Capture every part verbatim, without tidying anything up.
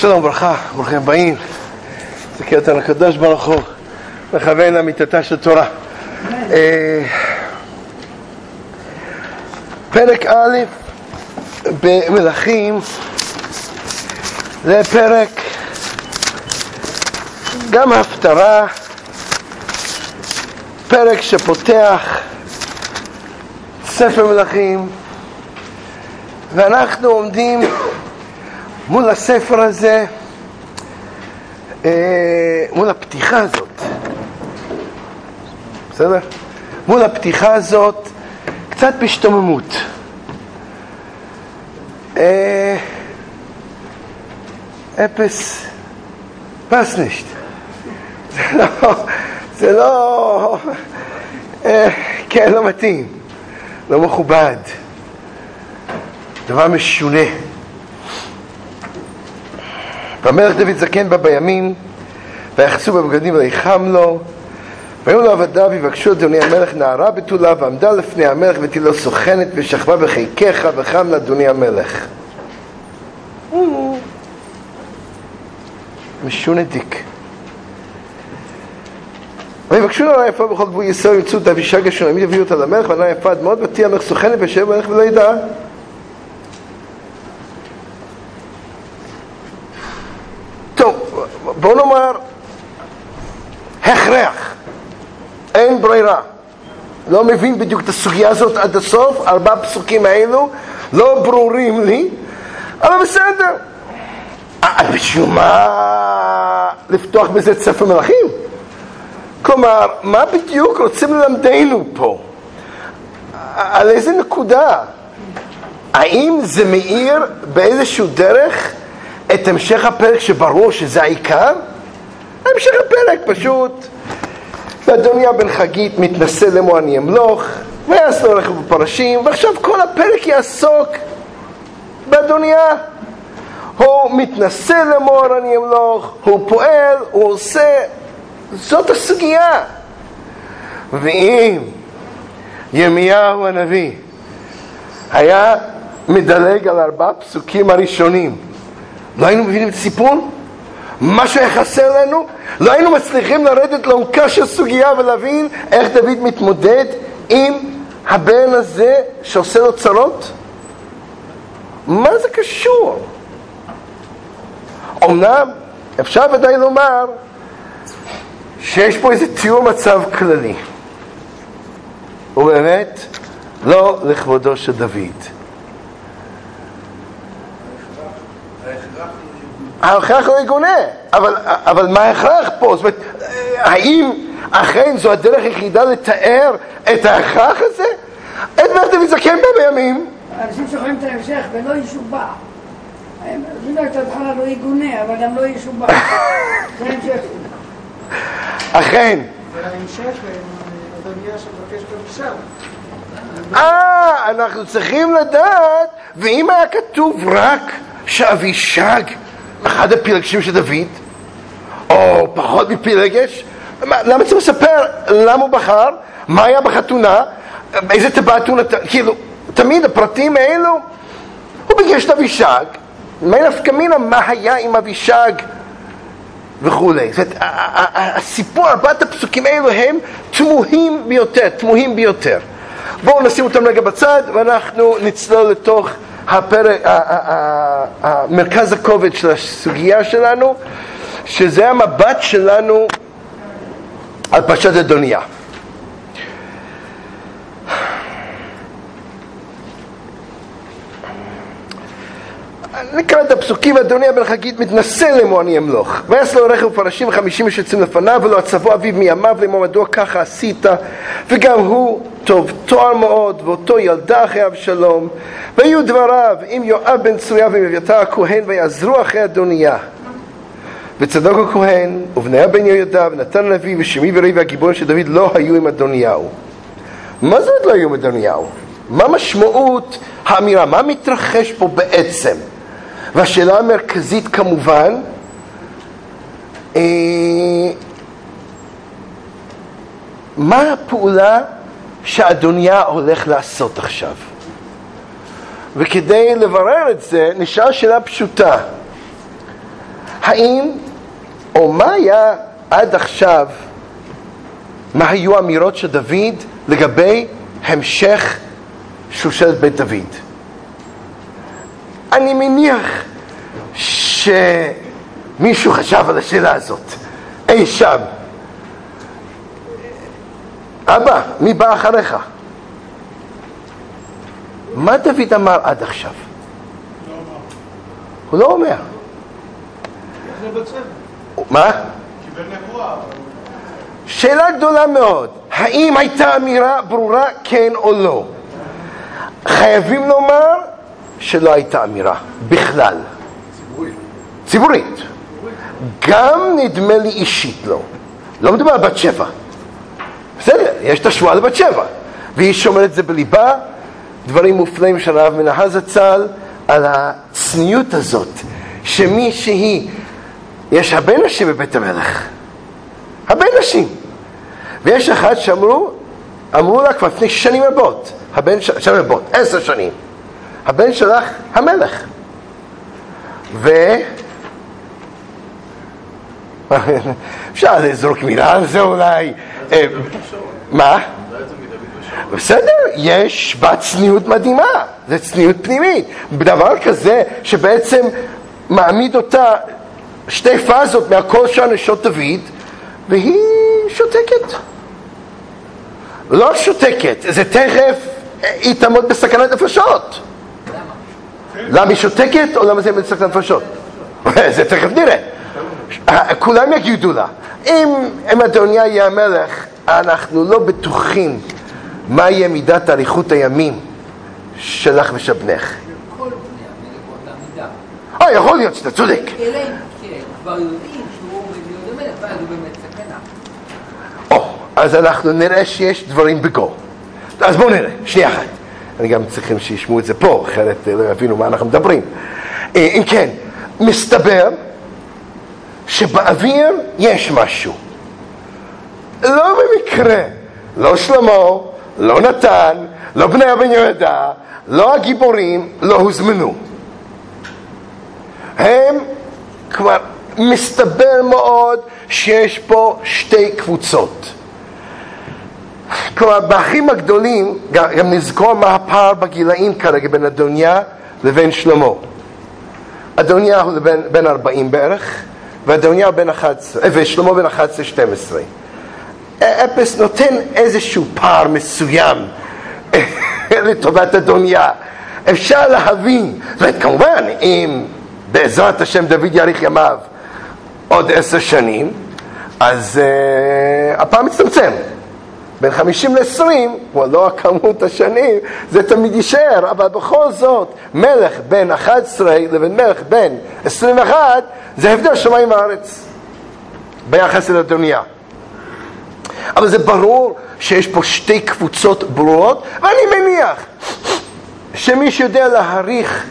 שלום וברכה, ברוכים הבאים. תזכה אותנו הקדוש ברוך הוא לכוון לאמיתתה של תורה. פרק א' במלכים זה פרק גם הפטרה, פרק שפותח ספר מלכים, ואנחנו עומדים מול הספר הזה, מול הפתיחה הזאת, בסדר? מול הפתיחה הזאת קצת בהשתוממות. אפס פסנישט. זה לא, זה לא, כן, לא מתאים, לא מכובד, דבר משונה. והמלך דוד זקן בה בימים, ויחסו בבגדים ויחם לו, והיו לו עבדיו יבקשו את אדוני המלך, נערה בתולה ועמדה לפני המלך ותהי לו סוכנת ושכבה בחיקך וחם לאדוני המלך. משונה דיק. ויבקשו לו נערה יפה בכל גבול ישראל, ימצאו את אבישג השונמית, יביאו אותה למלך, ונערה יפה עד מאוד, ותהי המלך סוכנת וישב המלך ולא ידע. בוא נאמר, הכרח, אין ברירה. לא מבין בדיוק את הסוגיה הזאת עד הסוף, ארבעה פסוקים האלו לא ברורים לי, אבל בסדר. בשביל מה לפתוח בזה את ספר מלכים? כלומר, מה בדיוק רוצים ללמדנו פה? על איזה נקודה? האם זה מאיר באיזשהו דרך את המשך הפרק שברור שזה העיקר? המשך הפרק פשוט, ואדוניה בן חגית מתנסה לאמור אני אמלוך, ויעש לו רכב בפרשים, ועכשיו כל הפרק יעסוק באדוניה. הוא מתנסה לאמור אני אמלוך, הוא פועל, הוא עושה, זאת הסוגיה. ואם ירמיהו הנביא היה מדלג על ארבעה פסוקים הראשונים, לא היינו מבינים את הסיפור? משהו היה חסר לנו? לא היינו מצליחים לרדת לעומקה של סוגיה ולהבין איך דוד מתמודד עם הבן הזה שעושה לו צרות? מה זה קשור? אמנם אפשר ודאי לומר שיש פה איזה תיאור מצב כללי, ובאמת לא לכבודו של דוד. ההכרח לא יגונה, אבל, אבל מה ההכרח פה? זאת אומרת, האם אכן זו הדרך היחידה לתאר את ההכרח הזה? את מלך דוד זקן בה בימים. אנשים שוכרים את ההמשך ולא ישובע. זה לא את ההתחלה לא יגונה, אבל גם לא ישובע. זה ההמשך. אכן. זה ההמשך, אדוניה שמבקש בבקשה. אה, אנחנו צריכים לדעת, ואם היה כתוב רק שאבישג אחד הפילגשים של דוד, או פחות מפילגש, למה צריך לספר למה הוא בחר, מה היה בחתונה, איזה טבעת הוא נתן, כאילו, תמיד הפרטים האלו, הוא ביקש את אבישג, מה נפקא מינה מה היה עם אבישג וכו'. זאת אומרת, הסיפור, ארבעת הפסוקים האלו הם תמוהים ביותר, תמוהים ביותר. בואו נשים אותם רגע בצד, ואנחנו נצלול לתוך הפרק, המרכז הכובד של הסוגיה שלנו, שזה המבט שלנו על פרשת אדוניה. נקרא את הפסוקים. אדוניה בן חגית מתנסה לאמור אני אמלוך, ויעש לו רכב ופרשים וחמישים איש יוצאים לפניו, ולא עצבו אביו מימיו לאמור מדוע ככה עשית, וגם הוא טוב תואר מאוד, ואותו ילדה אחרי אבשלום. והיו דבריו עם יואב בן צרויה ועם אביתר הכהן, ויעזרו אחרי אדוניה. וצדוק הכהן ובניה בן יהוידע ונתן הנביא ושמעי ורעי והגיבור של דוד לא היו עם אדוניהו. מה זאת לא היו עם אדוניהו? מה משמעות האמירה? מה מתרחש פה בעצם? והשאלה המרכזית כמובן, אה, מה הפעולה שאדוניה הולך לעשות עכשיו? וכדי לברר את זה נשאל שאלה פשוטה, האם, או מה היה עד עכשיו, מה היו האמירות של דוד לגבי המשך שושלת בית דוד? אני מניח שמישהו חשב על השאלה הזאת אי שם. אבא, מי בא אחריך? מה דוד אמר עד עכשיו? הוא לא אומר. מה? שאלה גדולה מאוד. האם הייתה אמירה ברורה כן או לא? חייבים לומר שלא הייתה אמירה בכלל. ציבורית. ציבורית. גם נדמה לי אישית לא. לא מדובר על בת שבע. בסדר, יש את השבועה לבת שבע. והיא שומרת את זה בליבה. דברים מופלאים של הרב מנחם זצ"ל על הצניעות הזאת, שמי שהיא, יש הרבה נשים בבית המלך, הרבה נשים, ויש אחד שאמרו, אמרו לה כבר לפני שנים רבות, הבן ש... שנים רבות, עשר שנים, הבן שלך המלך, ו... אפשר לזרוק מילה על זה אולי, מה? בסדר, יש בה צניעות מדהימה, זה צניעות פנימית, בדבר כזה שבעצם מעמיד אותה שתי פאזות מהכל של נשות דוד, והיא שותקת. לא שותקת, זה תכף היא תעמוד בסכנת נפשות. למה? למה היא שותקת או למה זה בסכנת נפשות? זה תכף נראה. כולם יגידו לה, אם, אם אדוניה יהיה המלך, אנחנו לא בטוחים מה יהיה מידת אריכות הימים שלך ושל בנך. כל בני המלך באותה מידה. אה, יכול להיות שאתה צודק. אלא אם כן, כבר יודעים שהוא עומד להיות המלך, ואז הוא באמת סכנה. או, אז אנחנו נראה שיש דברים בגו. אז בואו נראה, שנייה אחת. אני גם צריכים שישמעו את זה פה, אחרת לא יבינו מה אנחנו מדברים. אם כן, מסתבר שבאוויר יש משהו. לא במקרה, לא שלמה, לא נתן, לא בני בן יהודה, לא הגיבורים, לא הוזמנו. הם כבר מסתבר מאוד שיש פה שתי קבוצות. כלומר, באחים הגדולים, גם, גם נזכור מה הפער בגילאים כרגע בין אדוניה לבין שלמה. אדוניה הוא בין, בין ארבעים בערך, ואדוניה בין אחת עשרה, ושלמה בין אחת עשרה שתים עשרה. אפס נותן איזשהו פער מסוים לטובת אדוניה. אפשר להבין, וכמובן, אם בעזרת השם דוד יאריך ימיו עוד עשר שנים, אז uh, הפעם מצטמצם. בין חמישים לעשרים, כבר לא הכמות השנים, זה תמיד יישאר, אבל בכל זאת, מלך בין אחת עשרה לבין מלך בין עשרים ואחת, זה הבדל שמיים וארץ, ביחס לאדוניה. אבל זה ברור שיש פה שתי קבוצות ברורות, ואני מניח שמי שיודע להעריך,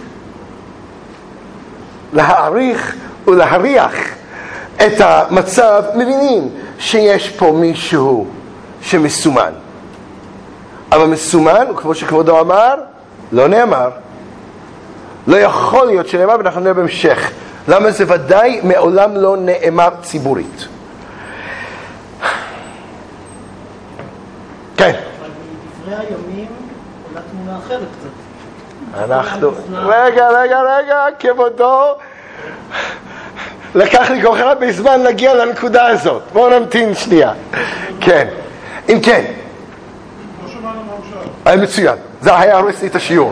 להעריך ולהריח את המצב, מבינים שיש פה מישהו שמסומן. אבל מסומן, כמו שכבודו אמר, לא נאמר. לא יכול להיות שנאמר, ואנחנו נראה בהמשך. למה זה ודאי מעולם לא נאמר ציבורית. כן. אבל בדברי הימים עולה תמונה אחרת קצת. אנחנו... רגע, רגע, רגע, כבודו. לקח לי כל כך הרבה זמן להגיע לנקודה הזאת. בואו נמתין שנייה. כן. אם כן. לא שמענו מה הוא שאל. מצוין. זה היה הורס לי את השיעור.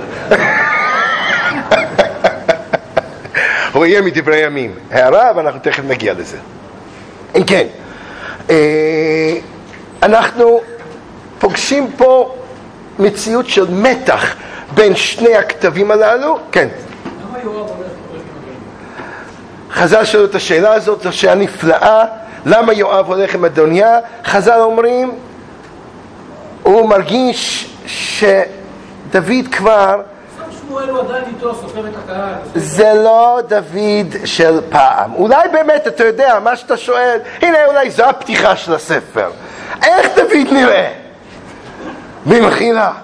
הוא יהיה מדברי ימים. הערה, ואנחנו תכף נגיע לזה. אם כן. אנחנו פוגשים פה מציאות של מתח בין שני הכתבים הללו. כן. למה יואב הולך? חז"ל שאלו את השאלה הזאת, זו שאלה נפלאה. למה יואב הולך עם אדוניה? חז"ל אומרים, הוא מרגיש שדוד כבר... שמואל הוא עדיין איתו, סופר את הקהל. זה לא דוד של פעם. אולי באמת, אתה יודע, מה שאתה שואל, הנה אולי זו הפתיחה של הספר. איך דוד נראה? במחילה.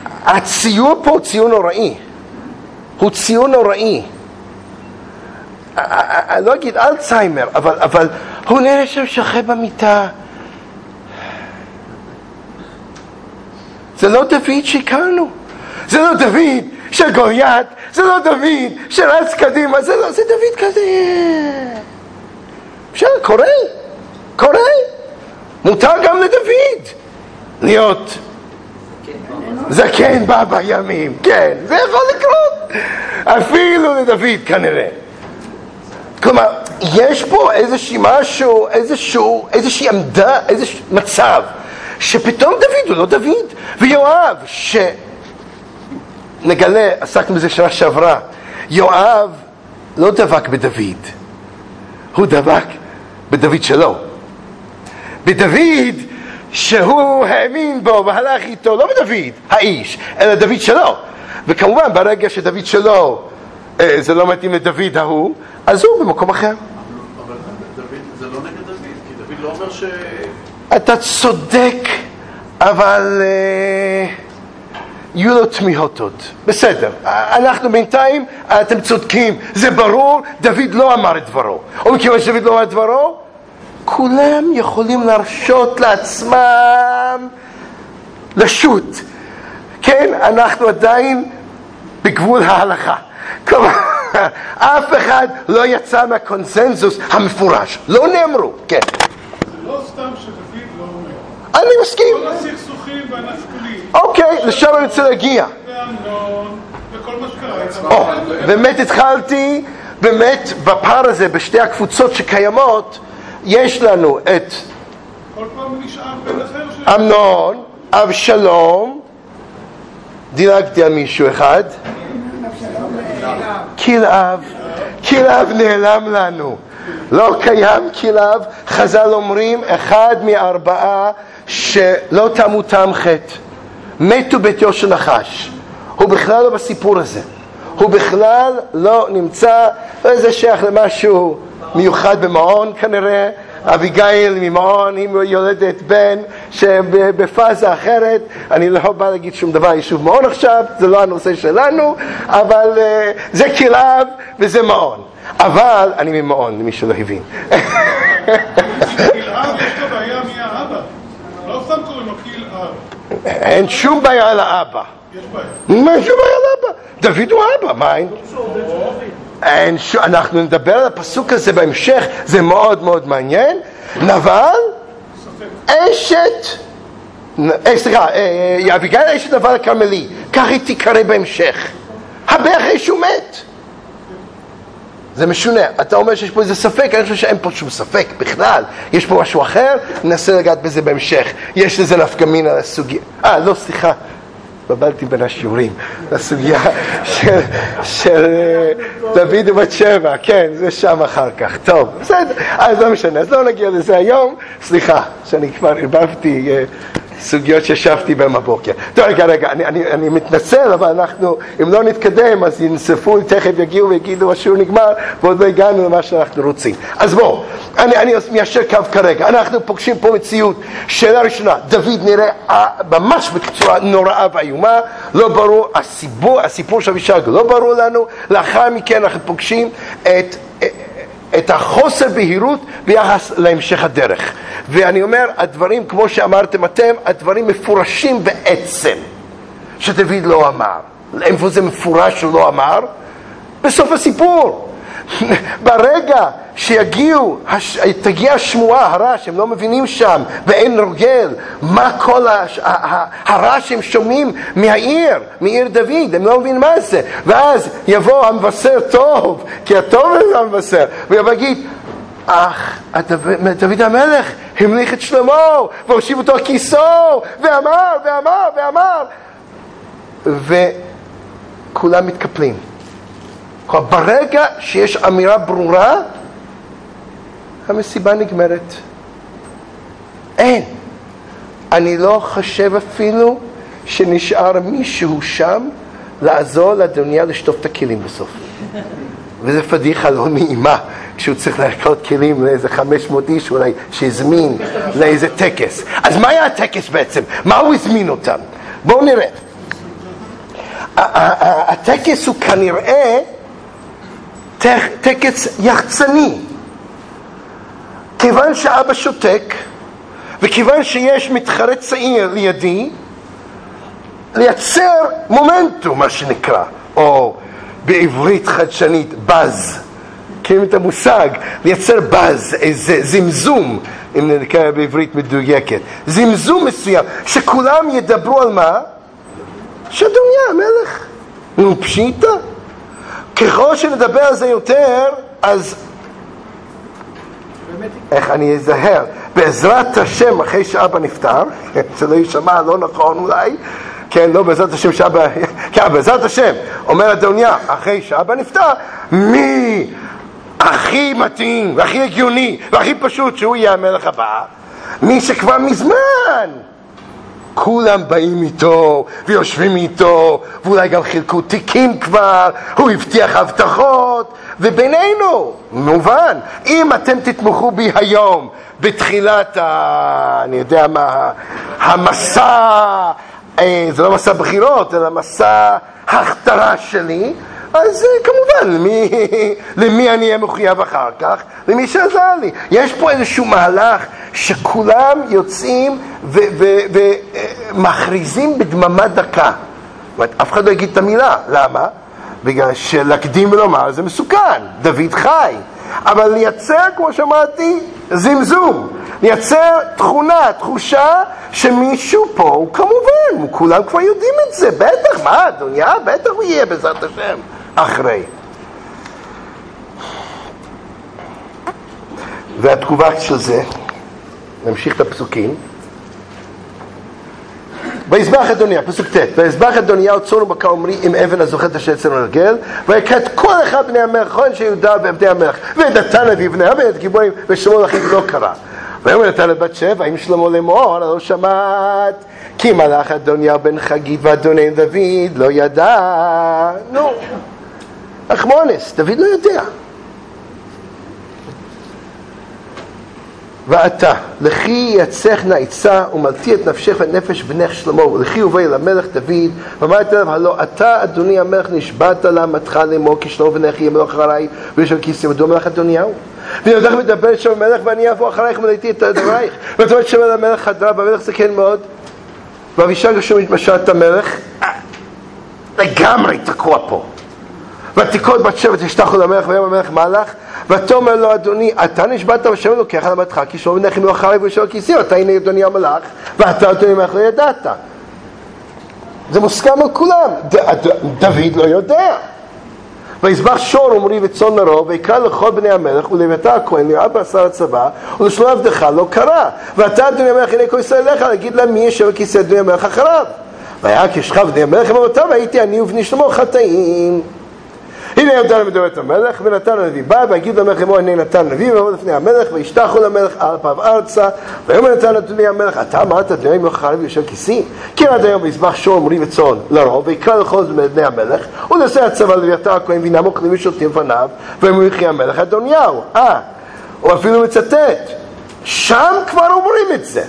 הציור פה הוא ציור נוראי. הוא ציור נוראי. אני לא אגיד אלצהיימר, אבל, אבל הוא נראה שם שוכב במיטה. זה לא דוד שהכרנו, זה לא דוד של גוליית, זה לא דוד שרץ קדימה, זה לא, זה דוד כזה. אפשר, קורה, קורה. מותר גם לדוד להיות זקן בא בימים, כן, זה יכול לקרות. אפילו לדוד כנראה. כלומר, יש פה איזושהי משהו, איזשהו, איזושהי עמדה, איזשהו מצב, שפתאום דוד הוא לא דוד, ויואב, שנגלה, עסקנו בזה שנה שעברה, יואב לא דבק בדוד, הוא דבק בדוד שלו. בדוד שהוא האמין בו והלך איתו, לא בדוד האיש, אלא דוד שלו. וכמובן ברגע שדוד שלו אה, זה לא מתאים לדוד ההוא, אז הוא במקום אחר. אבל דוד, זה לא נגד דוד, כי דוד לא אומר ש... אתה צודק, אבל אה, יהיו לו תמיהות עוד. בסדר, אנחנו בינתיים, אתם צודקים, זה ברור, דוד לא אמר את דברו. או מכיוון שדוד לא אמר את דברו, כולם יכולים להרשות לעצמם לשוט. כן, אנחנו עדיין בגבול ההלכה. כלומר, אף אחד לא יצא מהקונסנזוס המפורש. לא נאמרו, כן. זה לא סתם שדוד לא אומר. אני מסכים. כל הסכסוכים והנפקולים. אוקיי, לשם אני רוצה להגיע. ואמנון, וכל מה שקרה. או, באמת התחלתי, באמת בפער הזה, בשתי הקבוצות שקיימות, יש לנו את כל פעם נשאר בן אחר של... אמנון, אבשלום, דילגתי על מישהו אחד, כלאב, כלאב נעלם לנו, לא קיים כלאב. חז"ל אומרים אחד מארבעה שלא תמותם חטא, מתו ביתו של נחש. הוא בכלל לא בסיפור הזה, הוא בכלל לא נמצא, זה שייך למשהו מיוחד במעון כנראה. אביגיל ממעון, היא יולדת בן שבפאזה אחרת. אני לא בא להגיד שום דבר יישוב מעון עכשיו, זה לא הנושא שלנו, אבל uh, זה כלאב וזה מעון. אבל אני ממעון, למי שלא הבין. כלאב יש לו בעיה מי האבא, לא סתם קוראים לו כלאב. אין שום בעיה לאבא. יש בעיה. מה שום בעיה לאבא? דוד הוא אבא, מה אין? אין ש... אנחנו נדבר על הפסוק הזה בהמשך, זה מאוד מאוד מעניין. נבל, אשת, אה, סליחה, אה, אביגיל אשת נבל הכרמלי, כך היא תיקרא בהמשך, הרבה אחרי שהוא מת. זה משונה, אתה אומר שיש פה איזה ספק, אני חושב שאין פה שום ספק בכלל, יש פה משהו אחר, ננסה לגעת בזה בהמשך. יש לזה נפקא מינה לסוגיה, אה לא סליחה, בבלתי בין השיעורים, לסוגיה של, של דוד ובת שבע, כן, זה שם אחר כך. טוב, בסדר, אז לא משנה, אז לא נגיע לזה היום. סליחה, שאני כבר הרבבתי סוגיות שישבתי בהם הבוקר. טוב, רגע, רגע, אני, אני, אני מתנצל, אבל אנחנו, אם לא נתקדם, אז ינספו, תכף יגיעו ויגידו, השיעור נגמר, ועוד לא הגענו למה שאנחנו רוצים. אז בואו, אני, אני מיישר קו כרגע. אנחנו פוגשים פה מציאות. שאלה ראשונה, דוד נראה ממש בקצורה נוראה ואיומה, לא ברור, הסיפור, הסיפור של אבישג לא ברור לנו. לאחר מכן אנחנו פוגשים את... את החוסר בהירות ביחס להמשך הדרך. ואני אומר, הדברים, כמו שאמרתם אתם, הדברים מפורשים בעצם, שדוד לא אמר. איפה זה מפורש שהוא לא אמר? בסוף הסיפור. ברגע שיגיעו, תגיע השמועה, הרעש, הם לא מבינים שם, ואין רוגל, מה כל הרעש שהם שומעים מהעיר, מעיר דוד, הם לא מבינים מה זה. ואז יבוא המבשר טוב, כי הטוב זה המבשר, ויגיד, אך, דוד המלך המליך את שלמה, והושיב אותו כיסו, ואמר, ואמר, ואמר, וכולם מתקפלים. ברגע שיש אמירה ברורה, המסיבה נגמרת. אין. אני לא חושב אפילו שנשאר מישהו שם לעזור לדוניה לשטוף את הכלים בסוף. וזה פדיחה לא נעימה, כשהוא צריך להקות כלים לאיזה חמש מאות איש אולי שהזמין לאיזה טקס. אז מה היה הטקס בעצם? מה הוא הזמין אותם? בואו נראה. הטקס הוא כנראה טקס יחצני. כיוון שאבא שותק, וכיוון שיש מתחרה צעיר לידי, לייצר מומנטום, מה שנקרא, או בעברית חדשנית, בז. מכירים את המושג, לייצר בז, איזה זמזום, אם נקרא בעברית מדויקת, זמזום מסוים, שכולם ידברו על מה? שאדוניה המלך. נו, פשיטה. ככל שנדבר על זה יותר, אז איך אני אזהר? בעזרת השם, אחרי שאבא נפטר, שלא יישמע לא נכון אולי, כן, לא בעזרת השם שאבא, כן, בעזרת השם, אומר אדוניה, אחרי שאבא נפטר, מי הכי מתאים, והכי הגיוני, והכי פשוט שהוא יהיה המלך הבא? מי שכבר מזמן כולם באים איתו ויושבים איתו, ואולי גם חילקו תיקים כבר, הוא הבטיח הבטחות, ובינינו, מובן, אם אתם תתמכו בי היום בתחילת ה... אני יודע מה, המסע, זה לא מסע בחירות, אלא מסע הכתרה שלי, אז כמובן, למי, למי אני אהיה מחויב אחר כך? למי שעזר לי. יש פה איזשהו מהלך שכולם יוצאים ומכריזים בדממה דקה. זאת אומרת, אף אחד לא יגיד את המילה. למה? בגלל שלהקדים ולומר זה מסוכן. דוד חי. אבל לייצר, כמו שאמרתי, זמזום. לייצר תכונה, תחושה שמישהו פה הוא כמובן, כולם כבר יודעים את זה. בטח, מה, אדוניה? בטח הוא יהיה בעזרת השם. אחרי. והתגובה של זה, נמשיך את הפסוקים. ויזבח אדוניה, פסוק ט', ויזבח אדוניה צאן ובקר עמרי עם אבן הזוכת אשר אצלנו לרגל, ויכה את כל אחד בני המלך, כהן שיהודה ועבדי המלך, ואת נתן אביו בניו ואת גיבורים, ושלמה לאחיו לא קרא. ויאמר נתן לבת שבע, אם שלמה לאמור, לא שמעת, כי מלך אדוניה בן חגית ואדוני דוד לא ידע. נו, אחמונס, דוד לא יודע. ואתה, לכי יצך נעיצה ומלתי את נפשך ואת נפש בנך שלמה, ולכי ובואי למלך דוד, ואמרת אליו, הלא אתה אדוני המלך נשבעת לעמתך לאמור, כי שלמה בנך יהיה מלך אחריי, ויש על כיסא מדוע מלך אדוניהו. ואני יודעת מדבר שם המלך ואני אבוא אחרייך ומלאתי את דברייך. ואת אומרת שם המלך חדרה, והמלך זה כן מאוד. ואבישג שום התמשל את המלך, לגמרי תקוע פה. ותיקות בת שבע תשתחו למלך ויום המלך מלך, ותאמר לו אדוני, אתה נשבעת בשם אלוקיך לעמתך, כי שלמה בנך יהיה מלך אחריי ויש על כיסא, אתה הנה אדוני המלך, ואתה אדוני המלך לא ידעת. זה מוסכם על כולם. דוד לא יודע. ויזבח שור עמרי וצאן לרוב, ויקרא לכל בני המלך ולאביתר הכהן לרעה בעשר הצבא, ולשלום עבדך לא קרא. ואתה אדוני המלך הנה כל ישראל אליך, להגיד להם מי ישב על כיסא אדוני המלך אחריו. והיה כשכב בני המלך אמרותיו, והייתי אני ובני שלמה חטאים. הנה יודע מדבר את המלך, ונתן הנביא בא, והגיד למלך אמור, הנה נתן הנביא, ועמוד לפני המלך, וישתחו למלך על פעם ארצה, ויאמר נתן אדוני המלך, אתה אמרת אדוני המלך אחריו ויושב כיסי? כי עד היום ויזבח שור עמרי וצאן לרוב, ויקרא לכל בני המלך, ונעשה הצבא לאביתר הכהן, וינמו כלים ושותים לפניו, ויאמרו יחי המלך אדוניהו. אה, הוא אפילו מצטט, שם כבר אומרים את זה.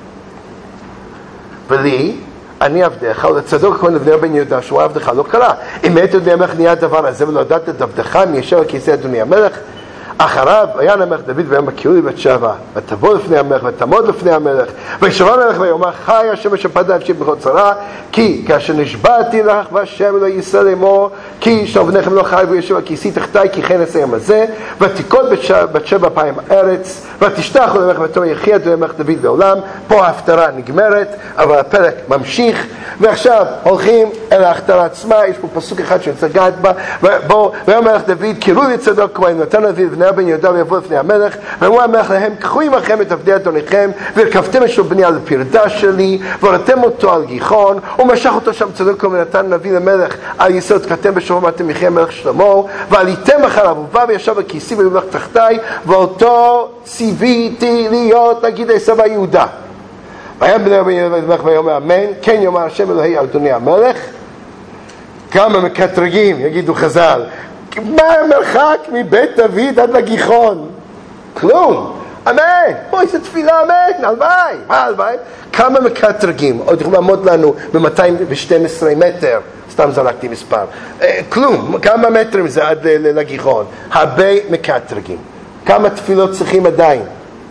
ולי, אני עבדך, ולצדוק הכהן לבני בן יהודה, שהוא עבדך לא קרא. אם היית אדוני המלך נהיה הדבר הזה, ולא ידעת את עבדך, מי ישב על כיסא אדוני המלך, אחריו היה המלך דוד ויאמר בקיעו לי בת שבע, ותבוא לפני המלך ותעמוד לפני המלך, וישמע המלך ויאמר חי השם אשר נפשי בכל צרה, כי כאשר נשבעתי לך והשם אלוהי ישראל לאמור, כי שלום בניכם לא חי וישב על כיסי תחתי, כי כן אעשה יום הזה, ותיכות בת שבע פעמים ארץ, ותשתחו למלך ותאמר יחי אדוני המלך דוד לעולם. פה ההפטרה נגמרת, אבל הפרק ממשיך, ועכשיו הולכים אל ההפטרה עצמה. יש פה פסוק אחד שאני רוצה לגעת בה. בואו, ויאמר המלך דוד, קראו לי צדוק כהן, נתן אביו בני בן יהודה ויבוא לפני המלך, ואמרו המלך להם, קחו עמכם את עבדי אדוניכם, והרכבתם את שלום בני על הפרדה שלי, והורדתם אותו על גיחון, ומשך אותו שם צדוק כהן ונתן נביא למלך על יסוד, תקעתם בשלום אמרתם יחי המלך שלמה, ועליתם אחריו, ובא וישב על כיסי וימלך תחתי, ואותו ציוויתי להיות נגיד עשו יהודה. ויאמר בני בן יהודה ויאמר אמן, כן יאמר השם אלוהי אדוני המלך. כמה מקטרגים, יגידו חז"ל, מה המרחק מבית דוד עד לגיחון? כלום. אמן. בואי, זה תפילה אמן, הלוואי. מה הלוואי? כמה מקטרגים? עוד יכולים לעמוד לנו ב-מאתיים ושתים עשרה מטר. סתם זרקתי מספר. כלום, כמה מטרים זה עד לגיחון? הרבה מקטרגים. כמה תפילות צריכים עדיין?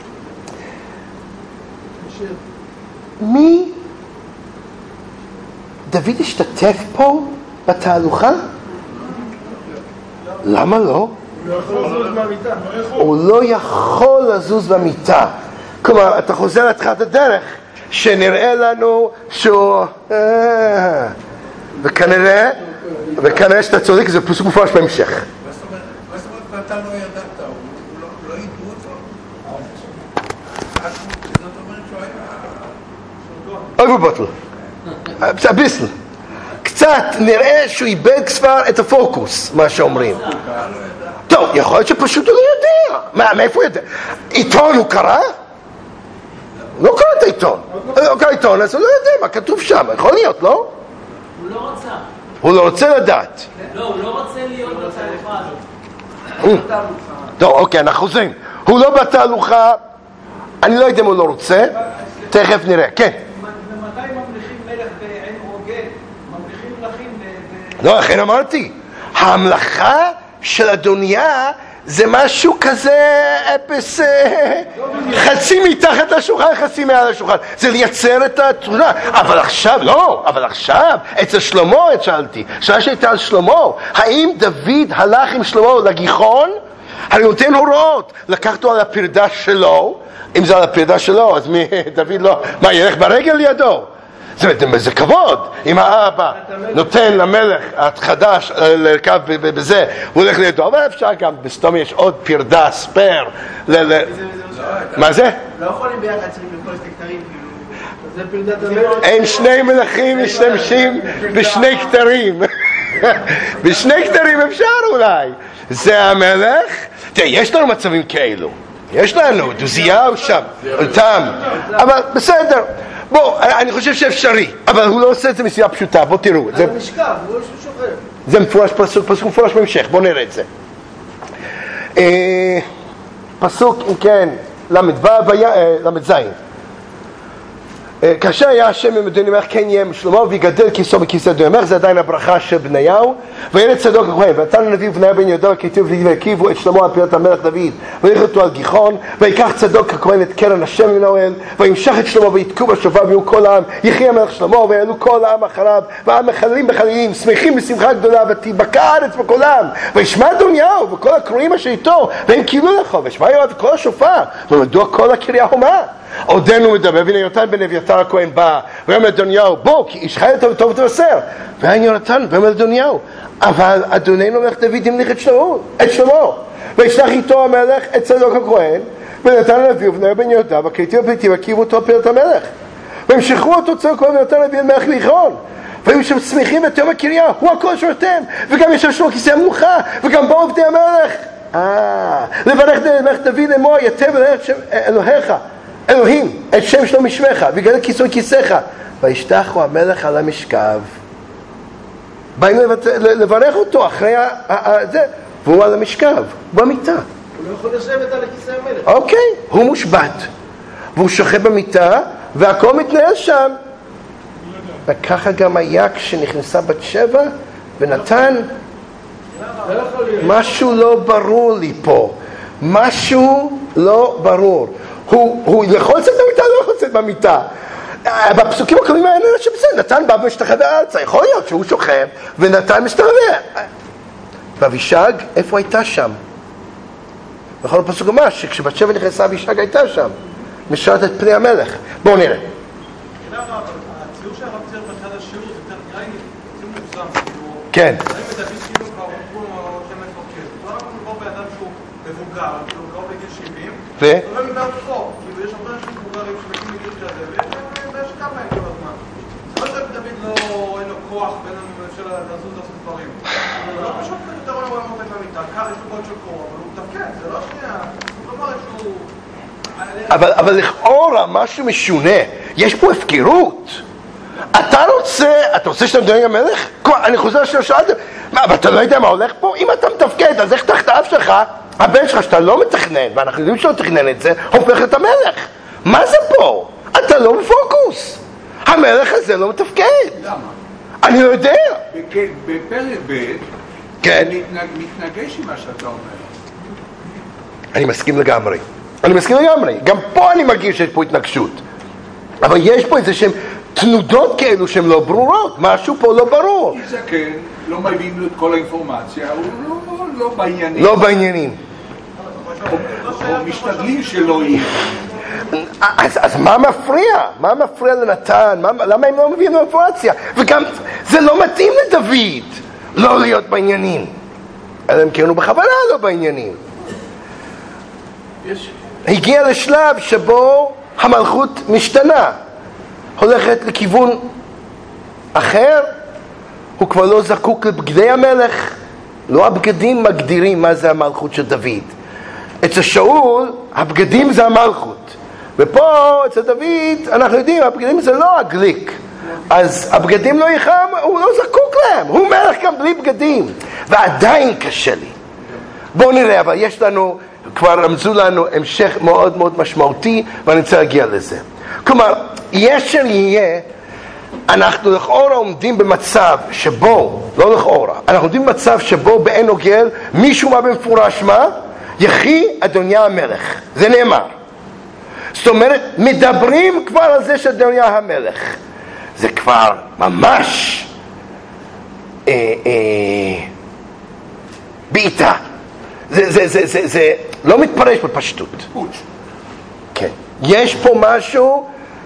מי? דוד השתתף פה בתהלוכה? למה לא? הוא לא יכול לזוז במיטה. כלומר, אתה חוזר לתחילת הדרך, שנראה לנו שהוא... וכנראה, וכנראה שאתה צודק, זה פסוק מפורש בהמשך. מה זאת אומרת, ואתה לא ידעת, הוא לא ידעו אותו? זאת אומרת שהוא היה... אוי ובוטל. ביסל. קצת נראה שהוא איבד כבר את הפוקוס, מה שאומרים. טוב, יכול להיות שפשוט הוא לא יודע. מה, מאיפה הוא יודע? עיתון הוא קרא? לא קרא את העיתון. לא קרא עיתון, אז הוא לא יודע מה כתוב שם. יכול להיות, לא? הוא לא רוצה. הוא לא רוצה לדעת. לא, הוא לא רוצה להיות בתהלוכה הזאת. טוב, אוקיי, אנחנו חוזרים. הוא לא בתהלוכה, אני לא יודע אם הוא לא רוצה, תכף נראה. כן. ומתי ממליכים מלך בעין רוגל? ממליכים מלכים ב... לא, לכן אמרתי, ההמלכה של אדוניה זה משהו כזה אפס, חצי מתחת לשולחן, חצי מעל לשולחן. זה לייצר את התמונה. אבל עכשיו, לא, אבל עכשיו, אצל שלמה, את שאלתי, שאלה שהייתה על שלמה, האם דוד הלך עם שלמה לגיחון? הרי הוא נותן הוראות, לקחת לו על הפרדה שלו, אם זה על הפרדה שלו, אז מי, דוד לא, מה, ילך ברגל לידו? זה, זה כבוד, אם האבא נותן למלך החדש לרכב בזה, הוא הולך לידו, אבל אפשר גם, בסתום יש עוד פרדה, ספר, מה זה? לא יכולים ביחד צריכים לכל שתי כתרים, זה פרדת המלך. הם שני מלכים משתמשים בשני כתרים, בשני כתרים אפשר אולי, זה המלך, תראה, יש לנו מצבים כאלו, יש לנו, דוזיהו שם, אותם, אבל בסדר. בוא, אני חושב שאפשרי, אבל הוא לא עושה את זה מסיבה פשוטה, בוא תראו. זה משכב, הוא שוכב. זה מפורש פסוק, פסוק מפורש בהמשך, בוא נראה את זה. פסוק, אם כן, למד זין. כאשר היה השם ממדוני מלך כן יהיה משלמה ויגדל כיסו בכיסא אדוני המלך, זה עדיין הברכה של בניהו. וילד צדוק הכהן ונתן לנביא בניהו בן יהודה וכתוב והקיבו את שלמה על פיות המלך דוד וילך אותו על גיחון ויקח צדוק הכהן את קרן השם מן האוהל וימשך את שלמה ויתקעו בשופר ויהיו כל העם יחי המלך שלמה ויעלו כל העם אחריו והעם מחללים בחלילים שמחים בשמחה גדולה ותיבקע הארץ בקולם וישמע אדוניהו וכל הקרואים אשר איתו והם קילו לכו וישמע יואב וכל השופר ומדוע כל הקריה הומה עודנו מדבר, והנה יונתן בן אביתר הכהן בא, ואומר אדוניהו, בוא, כי איש חי טוב וטוב ותבשר. ואין יונתן, ואומר אדוניהו, אבל אדוננו מלך דוד המליך את שלמה, את שלמה. וישלח איתו המלך את צדוק הכהן, ונתן לנביא ובניהו בן יהודה, וכיתיו פליטים, והקיבו אותו פרט המלך. והמשכו אותו צדוק הכהן, ונתן לנביא מלך ליחון. והיו שם שמחים בתום הקריה, הוא הכל שורתם, וגם יש שלמה כיסא המלוכה, וגם באו עובדי המלך. אה, לברך מלך דוד לאמור, יתב אלוהיך. אלוהים, את שם שלו משמך, ויגדל כיסוי כיסך, וישתחו המלך על המשכב. באים לברך אותו אחרי זה, והוא על המשכב, במיטה. הוא לא יכול לשבת על הכיסא המלך. אוקיי, הוא מושבת, והוא שוכב במיטה, והכל מתנהל שם. וככה גם היה כשנכנסה בת שבע, ונתן, משהו לא ברור לי פה, משהו לא ברור. הוא, הוא יכול לצאת במיטה, לא יכול לצאת במיטה. בפסוקים הקודמים האלה שבסדר, נתן בא ומשתחווה בארצה, יכול להיות שהוא שוכב ונתן משתחווה. ואבישג, איפה הייתה שם? בכל הפסוק אומר שכשבת שבע נכנסה אבישג הייתה שם, משרת את פני המלך. בואו נראה. הציור שהרב צייר בתחילת השיעור זה יותר נראה לי ציור מוגזם. כן. האם בדוד כאילו כבר הוא שם מפקד? לא רק מדובר באדם שהוא מבוגר, כאילו לא בגיל שבעים. ו? הוא לא מבוגר פה, כאילו יש הרבה אנשים מבוגרים שמגיעים לגיל כזה, ויש כמה הם כל הזמן. זה לא שדוד לא, אין לו כוח ואין לנו אפשר לזוז לעשות דברים. הוא לא פשוט יותר רואה רואה מובן במיטה, יש לו בעוד של קור, אבל הוא מתפקד, זה לא שנייה, הוא לא איזשהו... אבל, אבל לכאורה משהו משונה, יש פה הפקרות. אתה רוצה, אתה רוצה שאתה מדויין המלך? אני חוזר לשאלה שאלתם, מה, אבל אתה לא יודע מה הולך פה? אם אתה מתפקד, אז איך תחת האף שלך, הבן שלך שאתה לא מתכנן, ואנחנו יודעים שלא תכנן את זה, הופך את המלך. מה זה פה? אתה לא בפוקוס. המלך הזה לא מתפקד. למה? אני לא יודע. בפרק ב' כן. מתנגש עם מה שאתה אומר. אני מסכים לגמרי. אני מסכים לגמרי. גם פה אני מרגיש שיש פה התנגשות. אבל יש פה איזה שהם תנודות כאלו שהן לא ברורות. משהו פה לא ברור. כי זה כן, לא מבין לו את כל האינפורמציה, הוא לא, לא בעניינים. לא בעניינים. או משתדלים שלא יהיה. אז, אז מה מפריע? מה מפריע לנתן? מה, למה הם לא מביאים אינפורמציה? וגם זה לא מתאים לדוד לא להיות בעניינים. אלא הם כאילו בכוונה לא בעניינים. יש... הגיע לשלב שבו המלכות משתנה. הולכת לכיוון אחר. הוא כבר לא זקוק לבגדי המלך. לא הבגדים מגדירים מה זה המלכות של דוד. אצל שאול הבגדים זה המלכות. ופה אצל דוד אנחנו יודעים הבגדים זה לא הגליק. אז הבגדים לא יחם, הוא לא זקוק להם. הוא מלך גם בלי בגדים. ועדיין קשה לי. בואו נראה, אבל יש לנו, כבר רמזו לנו המשך מאוד מאוד משמעותי, ואני רוצה להגיע לזה. כלומר, ישר יהיה, אנחנו לכאורה עומדים במצב שבו, לא לכאורה, אנחנו עומדים במצב שבו בעין עוגל, מישהו מה במפורש מה? יחי אדוניה המלך. זה נאמר. זאת אומרת, מדברים כבר על זה של אדוניה המלך. זה כבר ממש אה, אה, בעיטה. זה, זה, זה, זה, זה לא מתפרש בפשטות. פוץ'. כן. יש פה משהו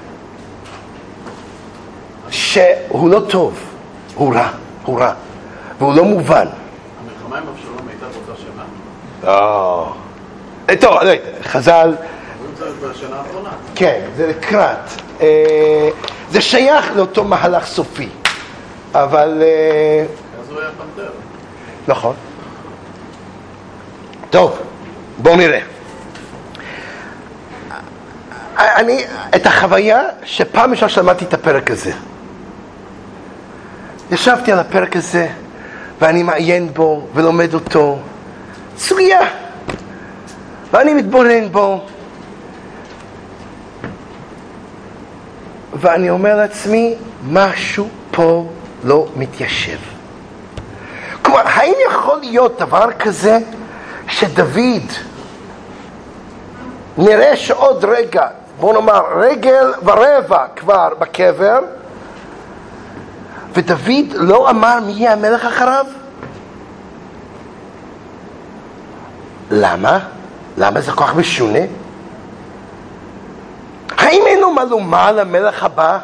שהוא לא טוב, הוא רע, הוא רע, והוא לא מובן. המלחמה עם אבשלום הייתה באותה שנה? לא. טוב, לא יודע, חז"ל... אומרים זה בשנה האחרונה. כן, זה לקראת. זה שייך לאותו מהלך סופי, אבל... אז הוא היה פנתר. נכון. טוב, בואו נראה. אני, את החוויה שפעם ראשונה שלמדתי את הפרק הזה. ישבתי על הפרק הזה, ואני מעיין בו ולומד אותו. סוגיה. ואני מתבונן בו. ואני אומר לעצמי, משהו פה לא מתיישב. כלומר, האם יכול להיות דבר כזה שדוד נראה שעוד רגע, בוא נאמר רגל ורבע כבר בקבר, ודוד לא אמר מי יהיה המלך אחריו? למה? למה זה כל כך משונה? האם אין לו מה לומר למלך הבא?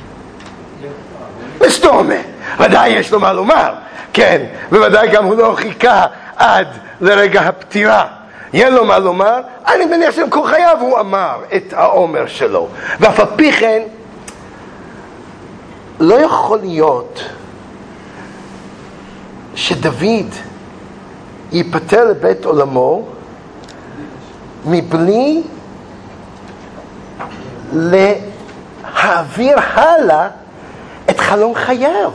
מסתומה, ודאי יש לו מה לומר, כן, וודאי גם הוא לא חיכה עד לרגע הפטירה. יהיה לו מה לומר, אני מניח שכל חייו הוא אמר את האומר שלו. ואף על פי כן, לא יכול להיות שדוד ייפטר לבית עולמו מבלי להעביר הלאה את חלום חייו.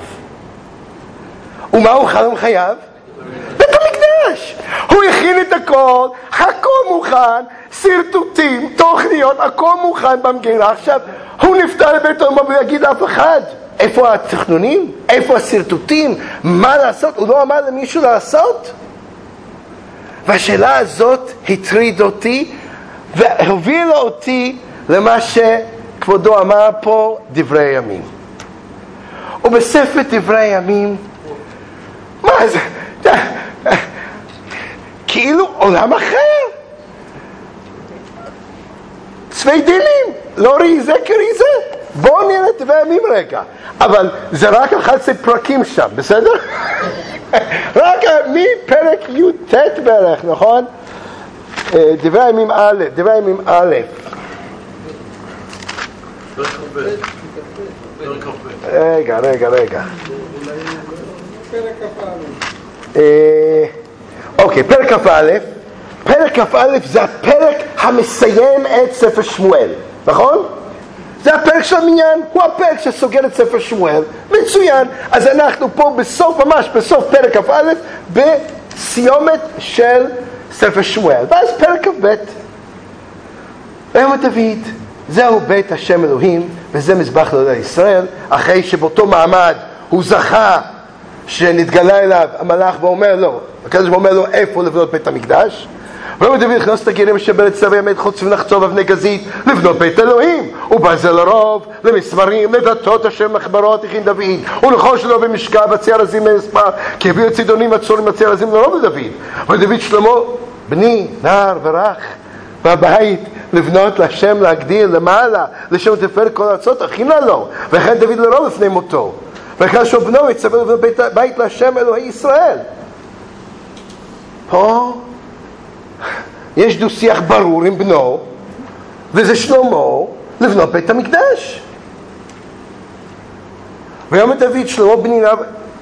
ומהו חלום חייו? בית המקדש. הוא הכין את הכל, הכל מוכן, סרטוטים, תוכניות, הכל מוכן במגירה. עכשיו, הוא נפטר לבית עולמו בלי להגיד לאף אחד. איפה התכנונים? איפה הסרטוטים? מה לעשות? הוא לא אמר למישהו לעשות? והשאלה הזאת הטריד אותי והובילה אותי למה שכבודו אמר פה, דברי ימים. ובספר דברי ימים, מה זה? כאילו עולם אחר. צווי דינים, לא ראי זה כראי זה. בואו נראה את דברי הימים רגע. אבל זה רק אחד עשרה פרקים שם, בסדר? רק מפרק י"ט בערך, נכון? דברי הימים א', דברי הימים א'. רגע, רגע, רגע. אוקיי, פרק כ"א. פרק כ"א זה הפרק המסיים את ספר שמואל, נכון? זה הפרק של המניין, הוא הפרק שסוגר את ספר שמואל. מצוין. אז אנחנו פה בסוף, ממש בסוף פרק כ"א, בסיומת של ספר שמואל. ואז פרק כ"ב. ויאמר דוד, זהו בית השם אלוהים, וזה מזבח לאלוהי ישראל. אחרי שבאותו מעמד הוא זכה שנתגלה אליו המלאך ואומר לו, הקדוש ברוך הוא אומר לו איפה לבנות בית המקדש. ויאמר דוד לכנוס את הגרים אשר בארץ צבא ימי חוץ ונחצוב אבני גזית לבנות בית אלוהים, ובזה לרוב למסמרים לדתות אשר מחברות הכין דוד, ולכל שלו במשקע בצי ארזים למספר, כי הביאו צידונים הצורים בצי ארזים לרוב לדוד. ודוד שלמה בני נער ורך בבית לבנות להשם, להגדיל למעלה לשם תפארת כל הארצות הכינה לו, וכן דוד לרוב לפני מותו, וכן שהוא בנו יצווה לבנות בית, בית להשם אלוהי ישראל. פה יש דו שיח ברור עם בנו, וזה שלמה לבנות בית המקדש. ויאמר דוד שלמה בני נער,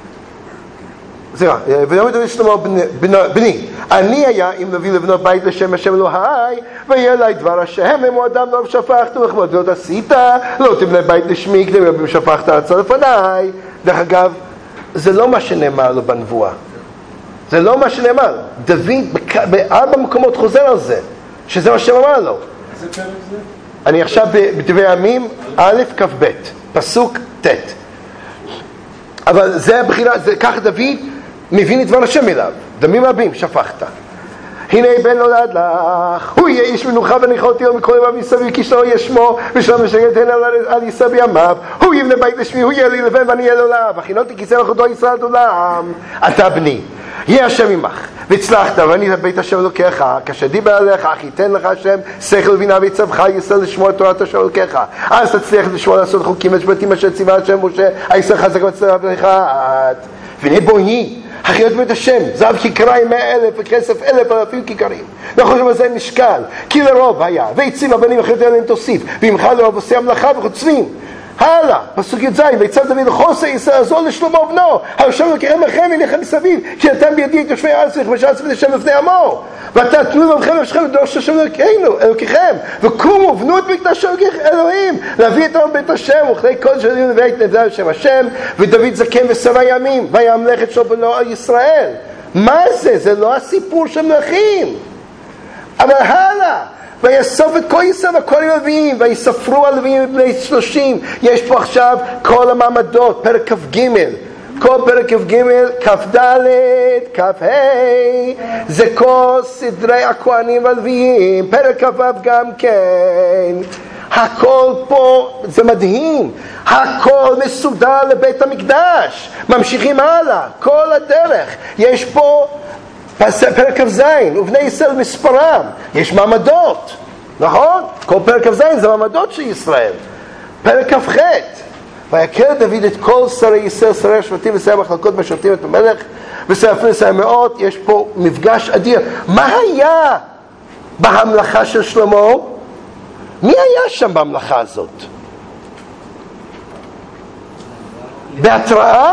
ויאמר דוד שלמה בני, אני היה אם נביא לבנות בית לשם השם אלוהי, ויהיה לי דבר השם, אם אדם לא שפכת וכמות לא עשית, לא תבנה בית לשמי כדי רבים שפכת ארצה לפניי. דרך אגב, זה לא מה שנאמר לו בנבואה, זה לא מה שנאמר. דוד בארבע מקומות חוזר על זה, שזה מה שאמר לו. איזה פרק זה? אני עכשיו בדברי הימים א' כ' ב' פסוק ט'. אבל זה הבחירה, זה ככה דוד מבין את דבר השם אליו. דמים רבים שפכת, הנה בן נולד לך, הוא יהיה איש מנוחה וניחותי לו מכל ימיו מסביב, כי שלו יהיה שמו ושלום ושקט הנה על יישא בימיו, הוא יבנה בית לשמי, הוא יהיה לי לבן ואני אהיה לו לעם, הכינותי כיסא מלכותו ישראל עד עולם. אתה בני, יהיה השם עמך והצלחת ואני את בית השם אלוקיך, כאשר דיבר עליך אך ייתן לך השם שכל ובינה ויצווך ישראל לשמוע את תורת השם אלוקיך, אז תצליח לשמוע לעשות חוקים ושבטים אשר ציווה השם משה הישראל חזק וצלח אחד. והנה בו היא החיות בית השם, זהב כיכריים מאה אלף וכסף אלף אלפים כיכרים, נכון שבזה משקל, כי לרוב היה ויצים הבנים החיות אליהם תוסיף, ועמך לרוב עושה המלאכה וחוצבים. הלאה, פסוק י"ז, ויצב דוד לחוסה ישראל הזול לשלמה בנו, השם אלוקיכם לכם וניחם מסביב, כי נתן בידי את יושבי הארץ וכבשה עצמי לשם לפני עמו, ואתה תנו למכם ושכם לדרוש השם אלוקיכם, וקומו ובנו את מקדש אלוהים, להביא את בית השם וכלי כל שנים לבית נדע בשם השם. ודוד זקן ושבע ימים וימלך את שלו בנו על ישראל. מה זה? זה לא הסיפור של מלכים. אבל הלאה, ויאסוף את כל ישראל וכל הלוויים, ויספרו הלוויים בני שלושים. יש פה עכשיו כל המעמדות, פרק כ"ג, כל פרק כ"ג, כ"ד, כ"ה, זה כל סדרי הכהנים והלוויים, פרק כ"ו גם כן. הכל פה, זה מדהים, הכל מסודר לבית המקדש. ממשיכים הלאה, כל הדרך. יש פה פרק כ"ז, ובני ישראל מספרם, יש מעמדות, נכון? כל פרק כ"ז זה מעמדות של ישראל. פרק כ"ח, ויקל דוד את כל שרי ישראל, שרי השבטים ושרי המחלקות משרתים את המלך, ושרי אפילו שרי מאות. יש פה מפגש אדיר. מה היה בהמלכה של שלמה? מי היה שם בהמלכה הזאת? בהתראה?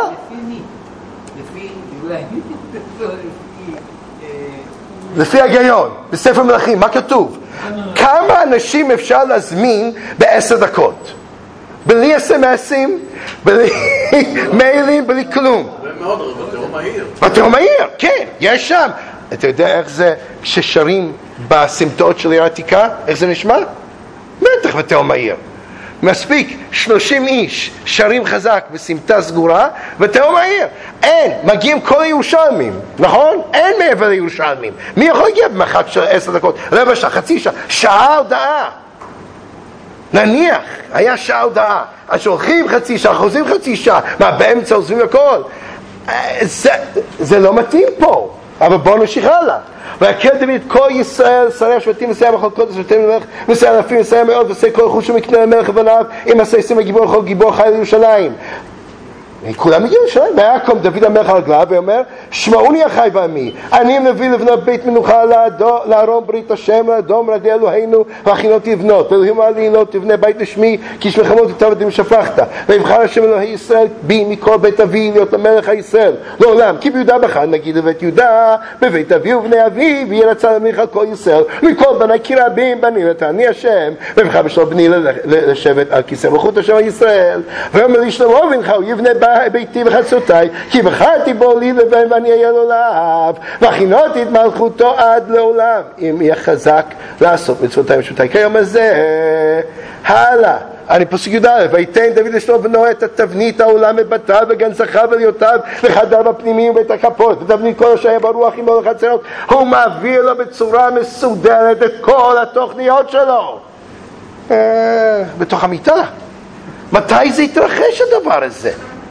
לפי הגיון, בספר מלכים, מה כתוב? כמה אנשים אפשר להזמין בעשר דקות? בלי אס-אם-אסים, בלי מיילים, בלי כלום. הרבה מאוד, אבל בתיאום מהיר. בתיאום מהיר, כן, יש שם. אתה יודע איך זה כששרים בסמטאות של העיר העתיקה? איך זה נשמע? בטח בתיאום מהיר. מספיק שלושים איש שרים חזק בסמטה סגורה ותיאום מהיר. אין, מגיעים כל הירושלמים, נכון? אין מעבר לירושלמים. מי יכול להגיע במרחק של עשר דקות, רבע שעה, חצי שעה, שעה הודעה? נניח, היה שעה הודעה, אז שהולכים חצי שעה, חוזרים חצי שעה, מה באמצע עוזבים הכל? זה, זה לא מתאים פה, אבל בואו נמשיך הלאה. ויקל דוד את כל ישראל, שרי השבטים ושרי המחלקות השבטים למלך, ושרי אלפים ושרי מאות ושרי כל חוש ומקנה למלך ובניו, עם הסייסים הגיבור לכל גיבור חי לירושלים. כולם הגיעו לירושלים. ויקום דוד המלך על רגליו ואומר, שמעוני אחי ועמי, אני מביא לבנות בית מנוחה לארון ברית השם, לאדום רדי אלוהינו, והכינותי לבנות. ואלוהים אמר לי, לא תבנה בית לשמי, כי איש מלחמות וטבעתם שפכת. ויבחר השם אלוהי ישראל בי מכל בית אבי להיות למלך הישראל לעולם. כי ביהודה בחר נגיד לבית יהודה, בבית אבי ובני אבי, ויהיה רצה למלך על כל ישראל, מכל בני כי רבים בני נתני השם, ויבחר בשלו בני לשבת על כיסא מלכות השם ישראל. ואומר לי שלמה בנך, הוא יבנה ביתי וחצותיי, כי בחרתי בו לי לבן ואני אהיה לו לאב, והכינותי את מלכותו עד לעולם, אם יהיה חזק לעשות מצוותיי ומשפטיי כיום הזה. הלאה, אני פסוק י"א, ויתן דוד לשלום בנו את התבנית העולם מבתיו וגנזכיו ועליותיו וחדר בפנימיים ובית הכפות ותבנית כל אשר היה ברוח עם הולך הצרות. הוא מעביר לו בצורה מסודרת את כל התוכניות שלו אה, בתוך המיטה. מתי זה התרחש הדבר הזה?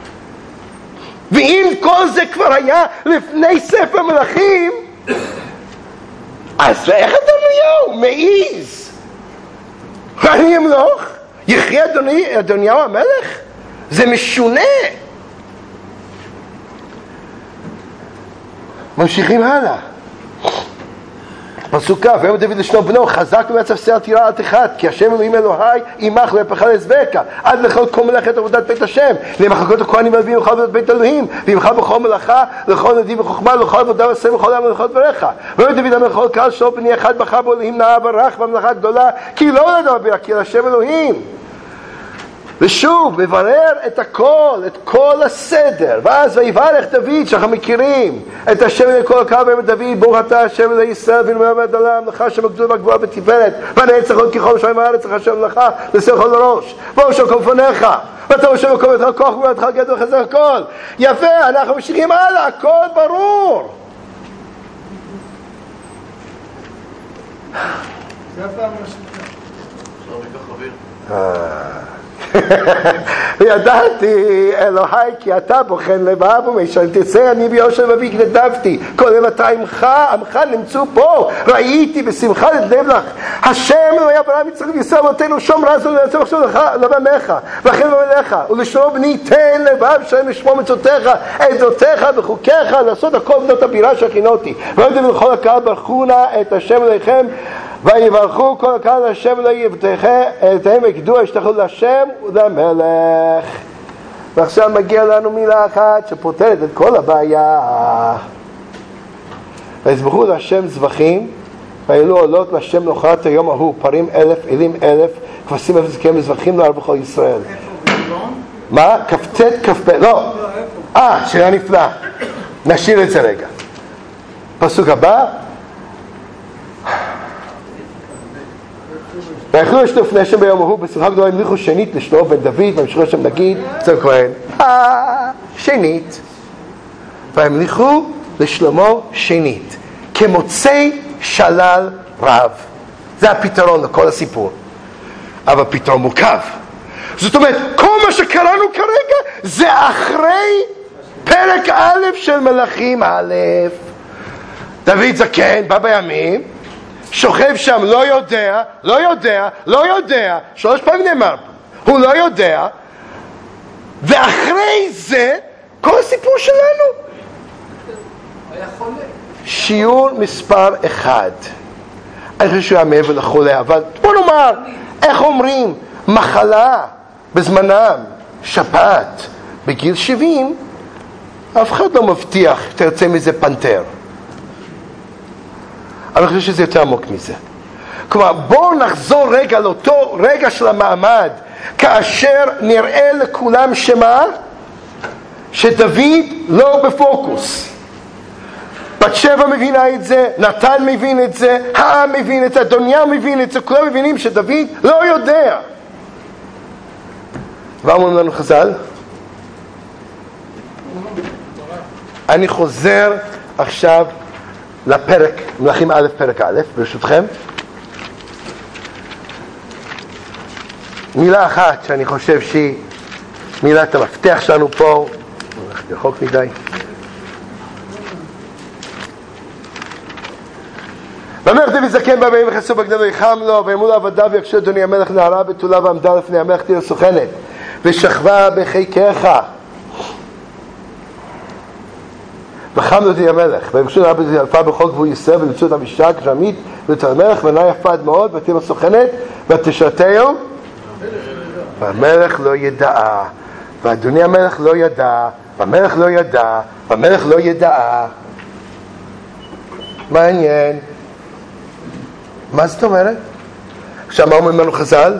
ואם כל זה כבר היה לפני ספר מלכים, אז איך אדוניהו מעיז? אני אמלוך? יחיה אדוני, אדוניהו המלך? זה משונה. ממשיכים הלאה. פסוק כ', ויאמר דוד לשלום בנו, חזק במצב שיער תירא אל תחת, כי השם אלוהים אלוהי עמך לא יפחד אעזבך, עד לכל כל מלאכת עבודת בית השם, למחלקות הכהנים והלוויים ולכל עבודת בית אלוהים, ועמך בכל מלאכה, לכל נדיב וחוכמה, לכל עבודה ועשה ולכל עם ולכל דבריך. ויאמר דוד המלך לכל קהל שלום בני אחד בחר בו אלוהים נאה ברך בממלכה גדולה, כי לא נדע בירה, כי השם אלוהים. ושוב, מברר את הכל, את כל הסדר, ואז ויברך דוד, שאנחנו מכירים, את השם אל כל הקהל, ואומר דוד, ברוך אתה השם אל ישראל, ונאמר עד עולם, לך שם הגדול והגבוהה בתפארת, והנצח עוד ככל שמים הארץ, לך השם לך, לשם כל הראש, ובראשו כל פניך, ואתה ראשו מקום את הכוח, ובאתך גדול וחזק הכל. יפה, אנחנו ממשיכים הלאה, הכל ברור. זה הפעם השנייה. עכשיו ניקח אוויר. וידעתי אלוהי כי אתה בוחן לבב ומשל תצא אני ביושר ואבי כתבתי כל לב אתה עמך עמך נמצאו פה ראיתי בשמחה לדב לך השם אלוהי אברהם יצחק וישראל אבותינו שום רז ולנצח עכשיו לבמך לכן במלך ולשלום בני תן לבב שלם לשמור מצוותיך עדותיך וחוקיך לעשות הכל בנות הבירה שהכינותי ואומרים לכל הקהל ברכו נא את השם אלוהיכם ויברכו כל הקהל השם אלוהי אבותיהם וקדו השתחו להשם ולמלך. ועכשיו מגיע לנו מילה אחת שפותרת את כל הבעיה. ויזבחו להשם זבחים ויעלו עולות להשם לאחרת היום ההוא פרים אלף אלים אלף כבשים אלף זכיהם מזבחים לער בכל ישראל. מה? כ"ט כ"ב לא אה שאלה נפלאה נשאיר את זה רגע. פסוק הבא ויכלו לשלוף לפני השם ביום ההוא בשמחה גדולה המליכו שנית לשלום בן דוד והמשיכו השם נגיד צל כהן אה שנית והמליכו לשלמה שנית כמוצאי שלל רב. זה הפתרון לכל הסיפור, אבל פתרון מורכב. זאת אומרת כל מה שקראנו כרגע זה אחרי פרק א' של מלכים א'. דוד זקן בא בימים שוכב שם, לא יודע, לא יודע, לא יודע, שלוש פעמים נאמר, הוא לא יודע, ואחרי זה, כל הסיפור שלנו. היה חולה. שיעור מספר אחד. אני חושב שהוא היה מעבר לחולה, אבל בוא נאמר, איך אומרים, מחלה בזמנם, שפעת, בגיל שבעים, אף אחד לא מבטיח שתרצה מזה פנתר. אבל אני חושב שזה יותר עמוק מזה. כלומר, בואו נחזור רגע לאותו רגע של המעמד, כאשר נראה לכולם שמה? שדוד לא בפוקוס. בת שבע מבינה את זה, נתן מבין את זה, העם מבין את זה, אדוניה מבין את זה, כולם מבינים שדוד לא יודע. ואומרים לנו חז"ל? אני חוזר עכשיו לפרק, מלכים א' פרק א', ברשותכם. מילה אחת שאני חושב שהיא מילת המפתח שלנו פה, הולכת רחוק מדי. ואומר דוד זקן בא באים וחסו בגדל ויחם לו, ויאמרו לו עבדיו ויקשו אדוני המלך נערה בתולה ועמדה לפני המלך תהיה סוכנת, ושכבה בחיקך. וחם לו תהיה המלך, ויבקשו נערה בתולה אלפה בכל גבול ישראל, ולמצוא את אבישג כשעמית ותל המלך, ונעה יפה עד מאוד, ותהיה סוכנת, ותשרתהו, והמלך לא ידעה, ואדוני המלך לא ידע, והמלך לא ידע, והמלך לא ידעה. מעניין. מה זאת אומרת? עכשיו מה אומרים לנו חז"ל?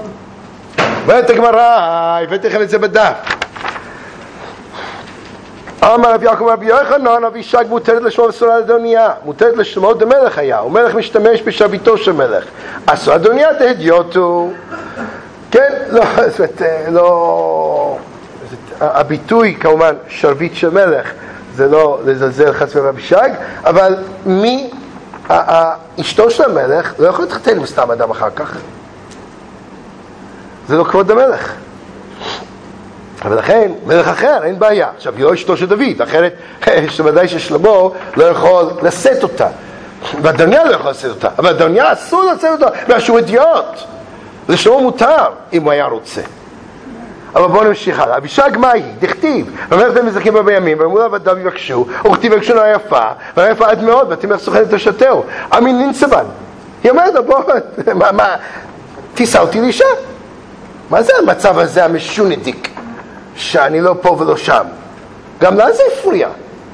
אומרת הגמרא, הבאתי לכם את זה בדף. אמר רבי יעקב רבי יוחנן, אבישג מותרת לשמוע בשורה לאדוניה, מותרת לשמוע דמלך היה, ומלך משתמש בשרביטו של מלך, אסור אדוניה דהדיוטו. כן, לא, זאת אומרת, לא, הביטוי כמובן שרביט של מלך, זה לא לזלזל חס וחלילה אבישג, אבל מי, אשתו של המלך לא יכול להתחתן עם סתם אדם אחר כך. זה לא כבוד המלך. אבל לכן, מלך אחר, אין בעיה. עכשיו, היא לא אשתו של דוד, אחרת, שוודאי ששלמה לא יכול לשאת אותה. ואדוניה לא יכול לשאת אותה. אבל אדוניה אסור לשאת אותה, והשהו אידיוט. לשלמה מותר, אם הוא היה רוצה. אבל בואו נמשיך הלאה. אבישג מהי? דכתיב. ואומרת הם מזכים בה בימים, ואמרו לה ודאו יבקשו, וכתיב יבקשו לה יפה, והיא יפה עד מאוד, ותמך סוכנת תשתהו. אמין ננסבן. היא אומרת לה, בוא, מה, מה, תישא אותי לאישה. מה זה המצב הזה המשונדיק? שאני לא פה ולא שם. גם לה זה הפריע.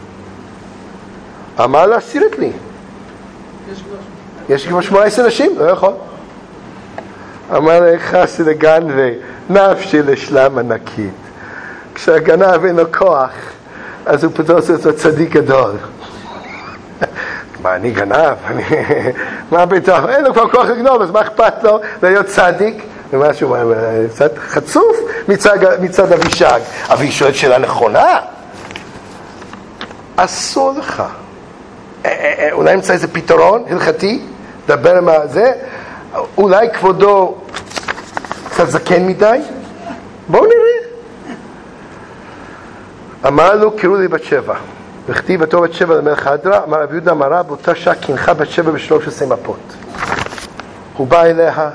אמר לה, סירת לי. יש כבר שמונה עשרה נשים? לא יכול. אמר לה, חסי לגנבי, נפשי לשלם ענקית. כשהגנב אין לו כוח, אז הוא פתאום עושה אותו צדיק גדול. מה, אני גנב? מה פתאום? אין לו כבר כוח לגנוב, אז מה אכפת לו להיות צדיק? ומשהו קצת חצוף מצד, מצד אבישג. אבל היא שואלת שאלה נכונה. אסור לך. אולי נמצא איזה פתרון הלכתי, דבר עם זה. אולי כבודו קצת זקן מדי? בואו נראה. אמר לו, קראו לי בת שבע. וכתיב ותו בת שבע למלך הדרה, אמר רבי יהודה אמרה, באותה שעה קינחה בת שבע בשלוש עשרה מפות. הוא בא אליה,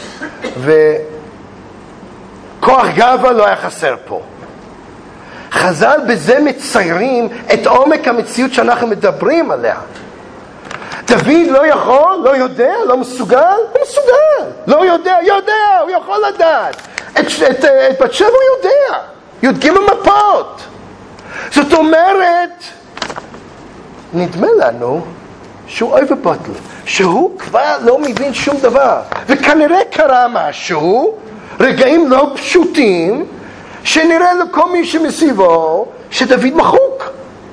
וכוח גאווה לא היה חסר פה. חז"ל בזה מציירים את עומק המציאות שאנחנו מדברים עליה. דוד לא יכול, לא יודע, לא מסוגל, הוא מסוגל, לא יודע, יודע, הוא יכול לדעת. את, את, את בת שבע הוא יודע, יודגים במפות. זאת אומרת, נדמה לנו שהוא אוהב בוטל, שהוא כבר לא מבין שום דבר, וכנראה קרה משהו, רגעים לא פשוטים, שנראה לכל מי שמסביבו שדוד מחוק.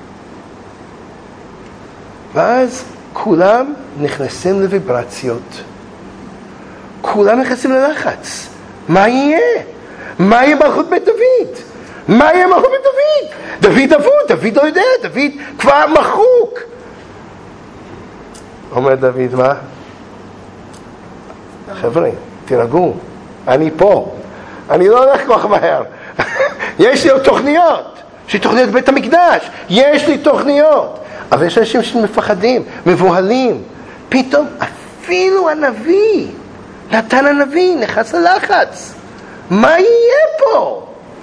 ואז כולם נכנסים לוויברציות, כולם נכנסים ללחץ. מה יהיה? מה יהיה מלכות בית דוד? מה יהיה מלכות בית דוד? דוד אבוד, דוד לא יודע, דוד כבר מחוק. אומר דוד, מה? חבר'ה, תירגעו, אני פה, אני לא הולך כל כך מהר. יש לי עוד תוכניות, יש לי תוכניות בית המקדש, יש לי תוכניות. אבל יש אנשים שמפחדים, מבוהלים. פתאום אפילו הנביא, נתן הנביא, נכנס ללחץ. מה יהיה פה?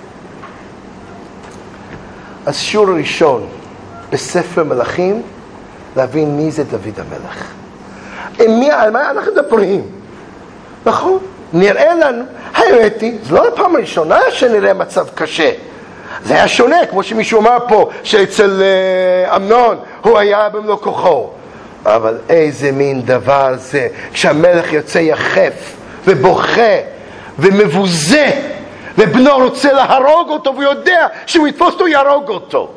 אז שיעור הראשון בספר מלכים, להבין מי זה דוד המלך. מי, על מה אנחנו מדברים? נכון? נראה לנו, האמת היא, זו לא הפעם הראשונה שנראה מצב קשה. זה היה שונה, כמו שמישהו אמר פה, שאצל uh, אמנון הוא היה במלוא כוחו. אבל איזה מין דבר זה, כשהמלך יוצא יחף ובוכה ומבוזה, ובנו רוצה להרוג אותו, והוא יודע שהוא יתפוס אותו, ירוג אותו.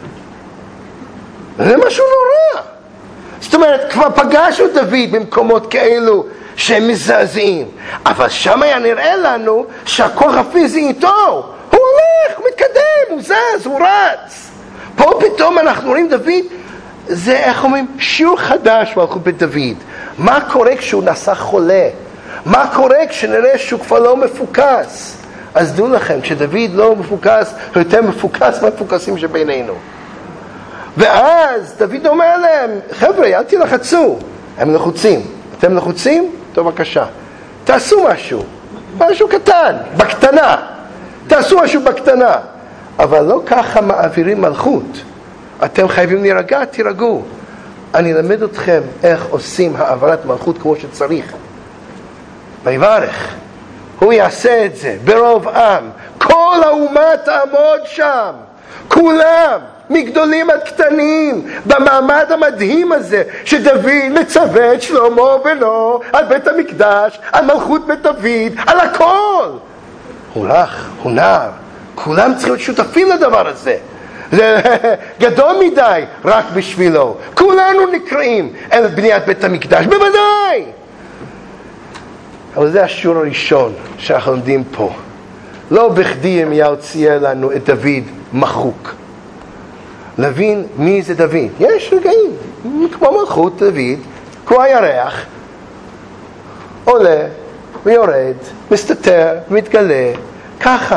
זה משהו נורא. זאת אומרת, כבר פגשנו דוד במקומות כאלו שהם מזעזעים, אבל שם היה נראה לנו שהכוח הפיזי איתו, הוא הולך, הוא מתקדם, הוא זז, הוא רץ. פה פתאום אנחנו רואים דוד, זה איך אומרים, שיעור חדש מלכות בית דוד. מה קורה כשהוא נעשה חולה? מה קורה כשנראה שהוא כבר לא מפוקס? אז דעו לכם, כשדוד לא מפוקס, הוא יותר מפוקס מהמפוקסים שבינינו. ואז דוד אומר להם, חבר'ה, אל תלחצו. הם לחוצים. אתם לחוצים? טוב, בבקשה. תעשו משהו. משהו קטן, בקטנה. תעשו משהו בקטנה. אבל לא ככה מעבירים מלכות. אתם חייבים להירגע, תירגעו. אני אלמד אתכם איך עושים העברת מלכות כמו שצריך. ויברך. הוא יעשה את זה ברוב עם. כל האומה תעמוד שם. כולם, מגדולים עד קטנים, במעמד המדהים הזה, שדוד מצווה את שלמה בנו על בית המקדש, על מלכות בית דוד, על הכל. הוא רך, הוא נער. כולם צריכים להיות שותפים לדבר הזה. זה גדול מדי רק בשבילו. כולנו נקראים אל בניית בית המקדש, בוודאי. אבל זה השיעור הראשון שאנחנו לומדים פה. לא בכדי ירמיהו צייר לנו את דוד מחוק. להבין מי זה דוד. יש רגעים, כמו מלכות דוד, כמו הירח, עולה ויורד, מסתתר, מתגלה, ככה.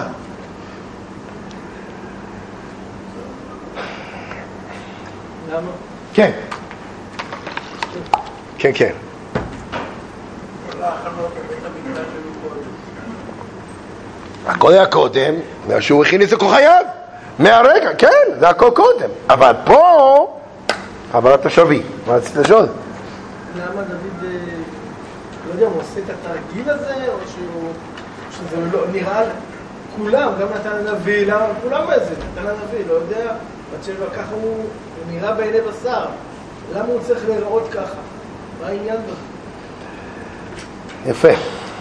למה? כן. כן, כן. הכל היה קודם, שהוא הכין את זה כל חייו. מהרגע, כן, זה הכל קודם. אבל פה, עברת השבי. מה רצית לשאול? למה דוד, לא יודע, הוא עושה את התרגיל הזה, או שהוא, שזה לא, נראה, כולם, גם נתן הנביא, למה, כולם איזה, נתן הנביא, לא יודע, עד שבא ככה הוא, הוא נראה בעיני בשר. למה הוא צריך להיראות ככה? מה העניין בזה? יפה.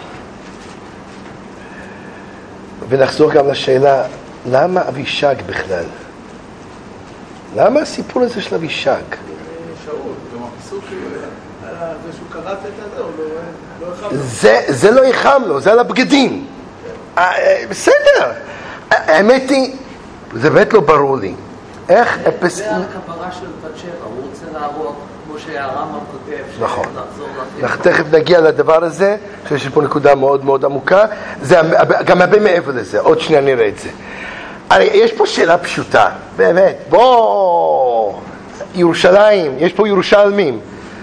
ונחזור גם לשאלה, למה אבישג בכלל? למה הסיפור הזה של אבישג? שאול, גם הפסוק על זה שהוא קראת את הזה, הוא לא יחם לו. זה, זה לא יחם לו, זה על הבגדים. בסדר. האמת היא, זה באמת לא ברור לי. איך... זה על הכפרה של בת שבע, הוא רוצה להראות, כמו שהרמב"ם כותב, נכון. לחזור אנחנו תכף נגיע לדבר הזה, שיש פה נקודה מאוד מאוד עמוקה. זה גם הרבה מעבר לזה, עוד שנייה נראה את זה. יש פה שאלה פשוטה, באמת. בוא, ירושלים, יש פה ירושלמים.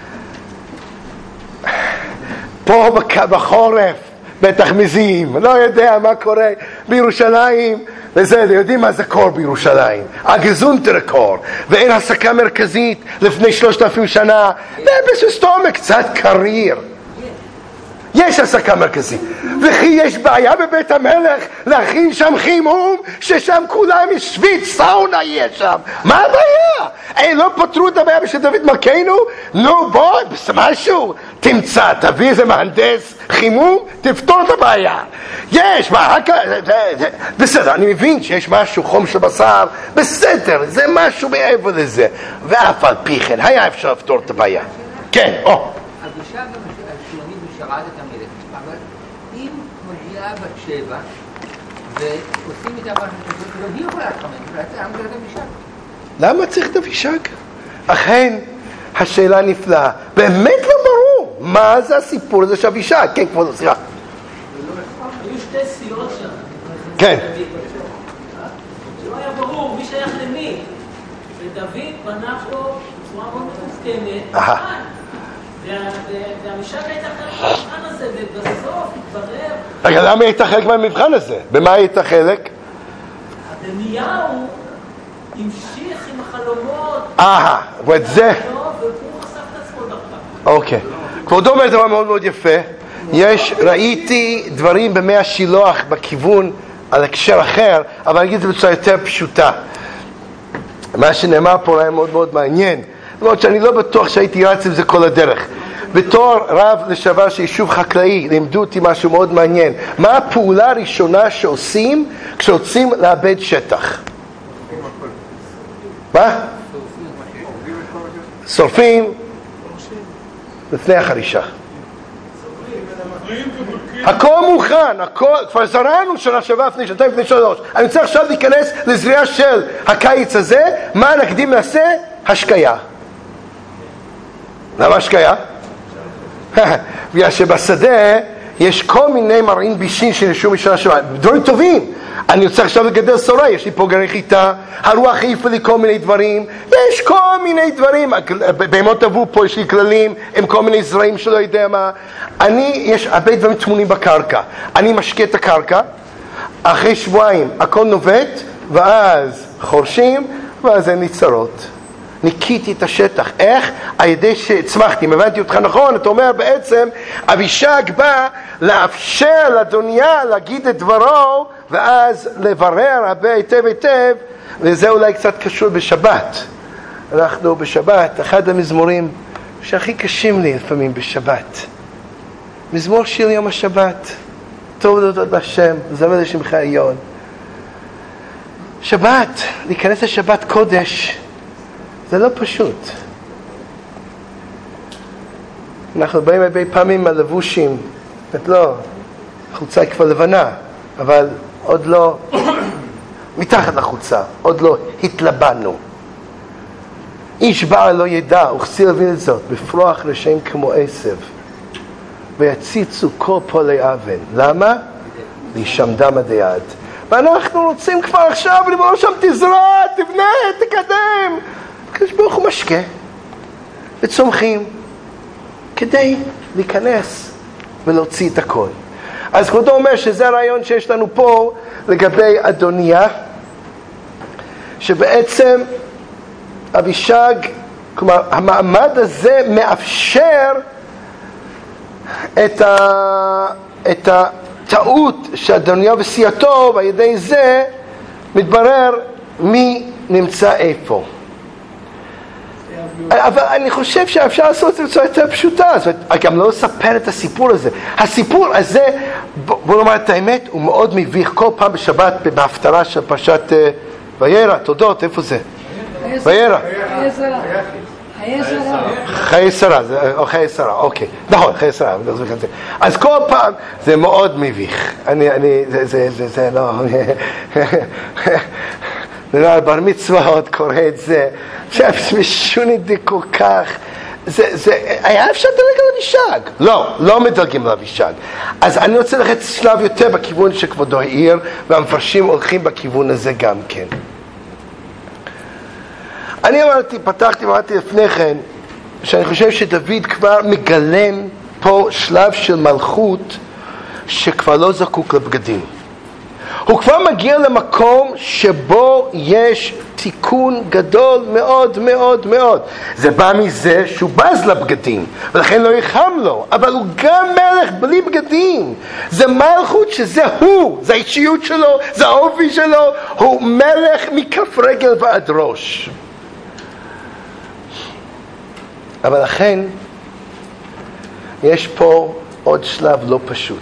פה בחורף, בטח מזיעים, לא יודע מה קורה בירושלים, וזה, יודעים מה זה קור בירושלים, הגזונטר קור, ואין הסקה מרכזית לפני שלושת אלפים שנה, ובססטומה קצת קריר. יש הסקה מרכזית, וכי יש בעיה בבית המלך להכין שם חימום, ששם כולם ישוויץ, סאונה יש שם. מה הבעיה? אין, לא פתרו את הבעיה בשביל דוד מלכנו? נו בוא, משהו, תמצא, תביא איזה מהנדס חימום, תפתור את הבעיה. יש, מה, בסדר, אני מבין שיש משהו, חום של בשר, בסדר, זה משהו מעבר לזה, ואף על פי כן, היה אפשר לפתור את הבעיה. כן, או. אבישג השלומית משרת את המלך, אבל אם מגיעה בת שבע ועושים איתה משהו כזאת, גם היא יכולה להתחמם, ולצעם זה אבישג. למה צריך את אבישג? אכן, השאלה נפלאה. באמת לא ברור מה זה הסיפור הזה של אבישג. כן, כבוד סליחה. היו שתי סיעות שם. כן. שלא היה ברור מי שייך למי. ודוד בנה פה בצורה מאוד מתוחכמת. והאבישג הייתה חלק מהמבחן הזה, ובסוף התברר... רגע, למה היא הייתה חלק מהמבחן הזה? במה היא הייתה חלק? אדוניהו המשיך עם החלומות. אה, ואת זה... והוא חשף את עצמו דרכה. אוקיי. כבודו אומר דבר מאוד מאוד יפה. יש, ראיתי דברים במי השילוח בכיוון על הקשר אחר, אבל אני אגיד את זה בצורה יותר פשוטה. מה שנאמר פה היה מאוד מאוד מעניין. למרות שאני לא בטוח שהייתי רץ עם זה כל הדרך. בתור רב לשעבר של יישוב חקלאי, לימדו אותי משהו מאוד מעניין. מה הפעולה הראשונה שעושים כשרוצים לאבד שטח? מה? שורפים לפני החרישה. הכל מוכן, הכל, כבר זרענו שנה שעברה לפני שנתיים לפני שלוש. אני רוצה עכשיו להיכנס לזריעה של הקיץ הזה. מה נקדים נעשה? השקיה. למה השקיה? בגלל שבשדה יש כל מיני מרעין בישין שנשאו משנה שעברה, דברים טובים. אני רוצה עכשיו לגדל סורה, יש לי פה גרעין חיטה, הרוח העיפה לי כל מיני דברים, יש כל מיני דברים, בהמות אבו פה יש לי כללים, עם כל מיני זרעים שלא יודע מה. אני, יש הרבה דברים תמונים בקרקע, אני משקה את הקרקע, אחרי שבועיים הכל נובט, ואז חורשים, ואז אין לי צרות. ניקיתי את השטח. איך? על ידי שהצמחתי. אם הבנתי אותך נכון, אתה אומר בעצם, אבישג בא לאפשר לאדוניה להגיד את דברו, ואז לברר הרבה היטב היטב, וזה אולי קצת קשור בשבת. אנחנו בשבת, אחד המזמורים שהכי קשים לי לפעמים בשבת. מזמור שיר יום השבת. טוב להודות להשם, זמר לשמך עליון. שבת, להיכנס לשבת קודש, זה לא פשוט. אנחנו באים הרבה פעמים הלבושים, את לא, החולצה היא כבר לבנה, אבל עוד לא, מתחת לחולצה, עוד לא התלבנו. איש בעל לא ידע, וכסיל להבין את זאת, בפרוח רשעים כמו עשב, ויציצו כל פועלי אבן. למה? להישמדם עד היעד. ואנחנו רוצים כבר עכשיו, לבוא שם תזרע, תבנה, תקדם. הקדוש ברוך הוא משקה, וצומחים, כדי להיכנס ולהוציא את הכל. אז כבודו אומר שזה הרעיון שיש לנו פה לגבי אדוניה, שבעצם אבישג, כלומר המעמד הזה מאפשר את, ה, את הטעות שאדוניה וסיעתו, ועל ידי זה מתברר מי נמצא איפה. אבל אני חושב שאפשר לעשות את זה בצורה יותר פשוטה, זאת אומרת, גם לא לספר את הסיפור הזה. הסיפור הזה, בוא נאמר את האמת, הוא מאוד מביך. כל פעם בשבת, בהפטרה של פרשת וירא, תודות, איפה זה? וירא. חיי שרה. חיי שרה, או חיי שרה, אוקיי. נכון, חיי שרה. אז כל פעם זה מאוד מביך. אני, אני, זה, זה, זה, זה לא... נראה, בר מצווה עוד קורא את זה, שמשון את זה כל כך, זה, זה, היה אפשר לדלג על אבישג? לא, לא מדלגים על אבישג. אז אני רוצה ללכת שלב יותר בכיוון שכבודו העיר, והמפרשים הולכים בכיוון הזה גם כן. אני אמרתי, פתחתי, אמרתי לפני כן, שאני חושב שדוד כבר מגלם פה שלב של מלכות, שכבר לא זקוק לבגדים. הוא כבר מגיע למקום שבו יש תיקון גדול מאוד מאוד מאוד. זה בא מזה שהוא בז לבגדים, ולכן לא יחם לו, אבל הוא גם מלך בלי בגדים. זה מלכות שזה הוא, זה האישיות שלו, זה האופי שלו, הוא מלך מכף רגל ועד ראש. אבל לכן יש פה עוד שלב לא פשוט.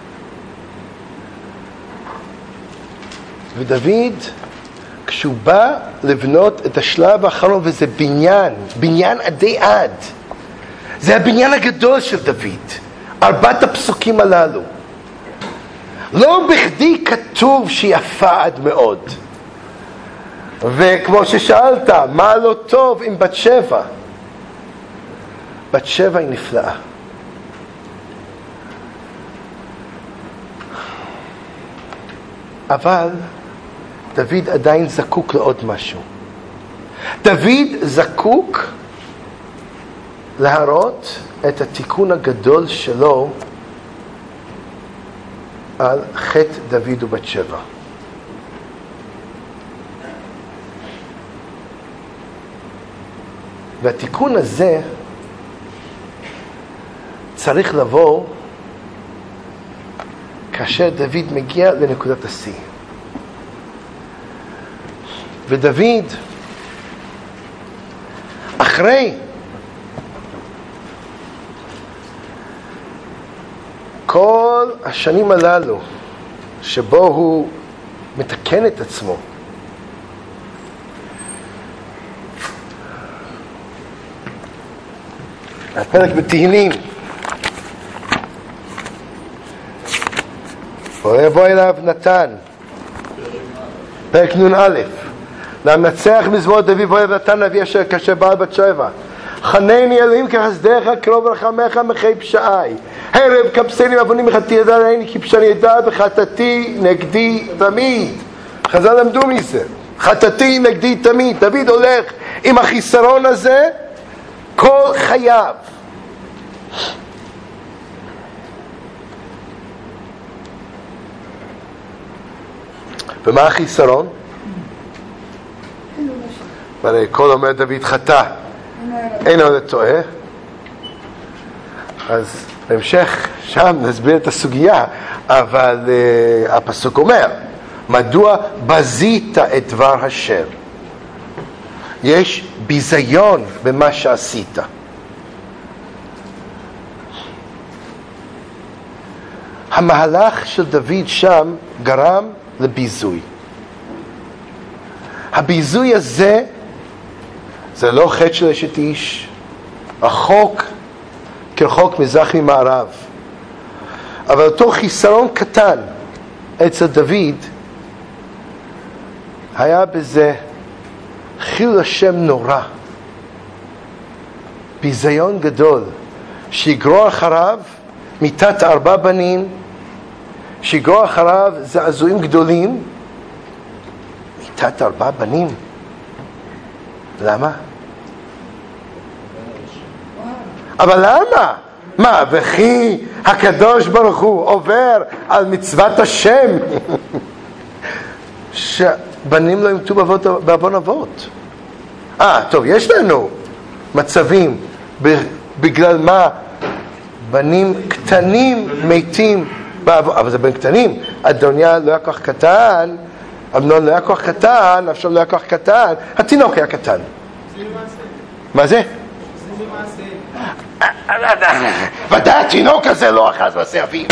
ודוד, כשהוא בא לבנות את השלב האחרון, וזה בניין, בניין עדי עד, זה הבניין הגדול של דוד, ארבעת הפסוקים הללו. לא בכדי כתוב שיפה עד מאוד. וכמו ששאלת, מה לא טוב עם בת שבע? בת שבע היא נפלאה. אבל דוד עדיין זקוק לעוד משהו. דוד זקוק להראות את התיקון הגדול שלו על חטא דוד ובת שבע. והתיקון הזה צריך לבוא כאשר דוד מגיע לנקודת השיא. ודוד, אחרי כל השנים הללו שבו הוא מתקן את עצמו, הפרק בתהילים, ויבוא אליו נתן, פרק נון א', למנצח מזמור דוד ויבוא אליו נתן נביא אשר כאשר בעל בת שבע, חנני אלוהים כחסדך קרוב רחמך מחי פשעי, הרב כבסני ועווני מחטאתי ידע עליני כי פשעי ידע וחטאתי נגדי תמיד. חז"ל למדו מזה, חטאתי נגדי תמיד. דוד הולך עם החיסרון הזה כל חייו. ומה החיסרון? הרי כל אומר דוד חטא, אין עוד טועה. אז בהמשך שם נסביר את הסוגיה, אבל uh, הפסוק אומר, מדוע בזית את דבר השם? יש ביזיון במה שעשית. המהלך של דוד שם גרם לביזוי. הביזוי הזה זה לא חטא של אשת איש, החוק כרחוק מזרח ממערב. אבל אותו חיסרון קטן אצל דוד היה בזה חילול השם נורא, ביזיון גדול, שיגרור אחריו מיתת ארבע בנים, שיגרור אחריו זעזועים גדולים. מיתת ארבע בנים, למה? אבל למה? מה, וכי הקדוש ברוך הוא עובר על מצוות השם שבנים לא ימתו בעוון אבות? אה, טוב, יש לנו מצבים בגלל מה בנים קטנים מתים בעוון, אבל זה בן קטנים. אדוניה לא היה כוח קטן, אמנון לא היה כוח קטן, אבשלום לא היה כוח קטן, התינוק היה קטן. מה זה? ודאי התינוק הזה לא אחז מעשה אביו.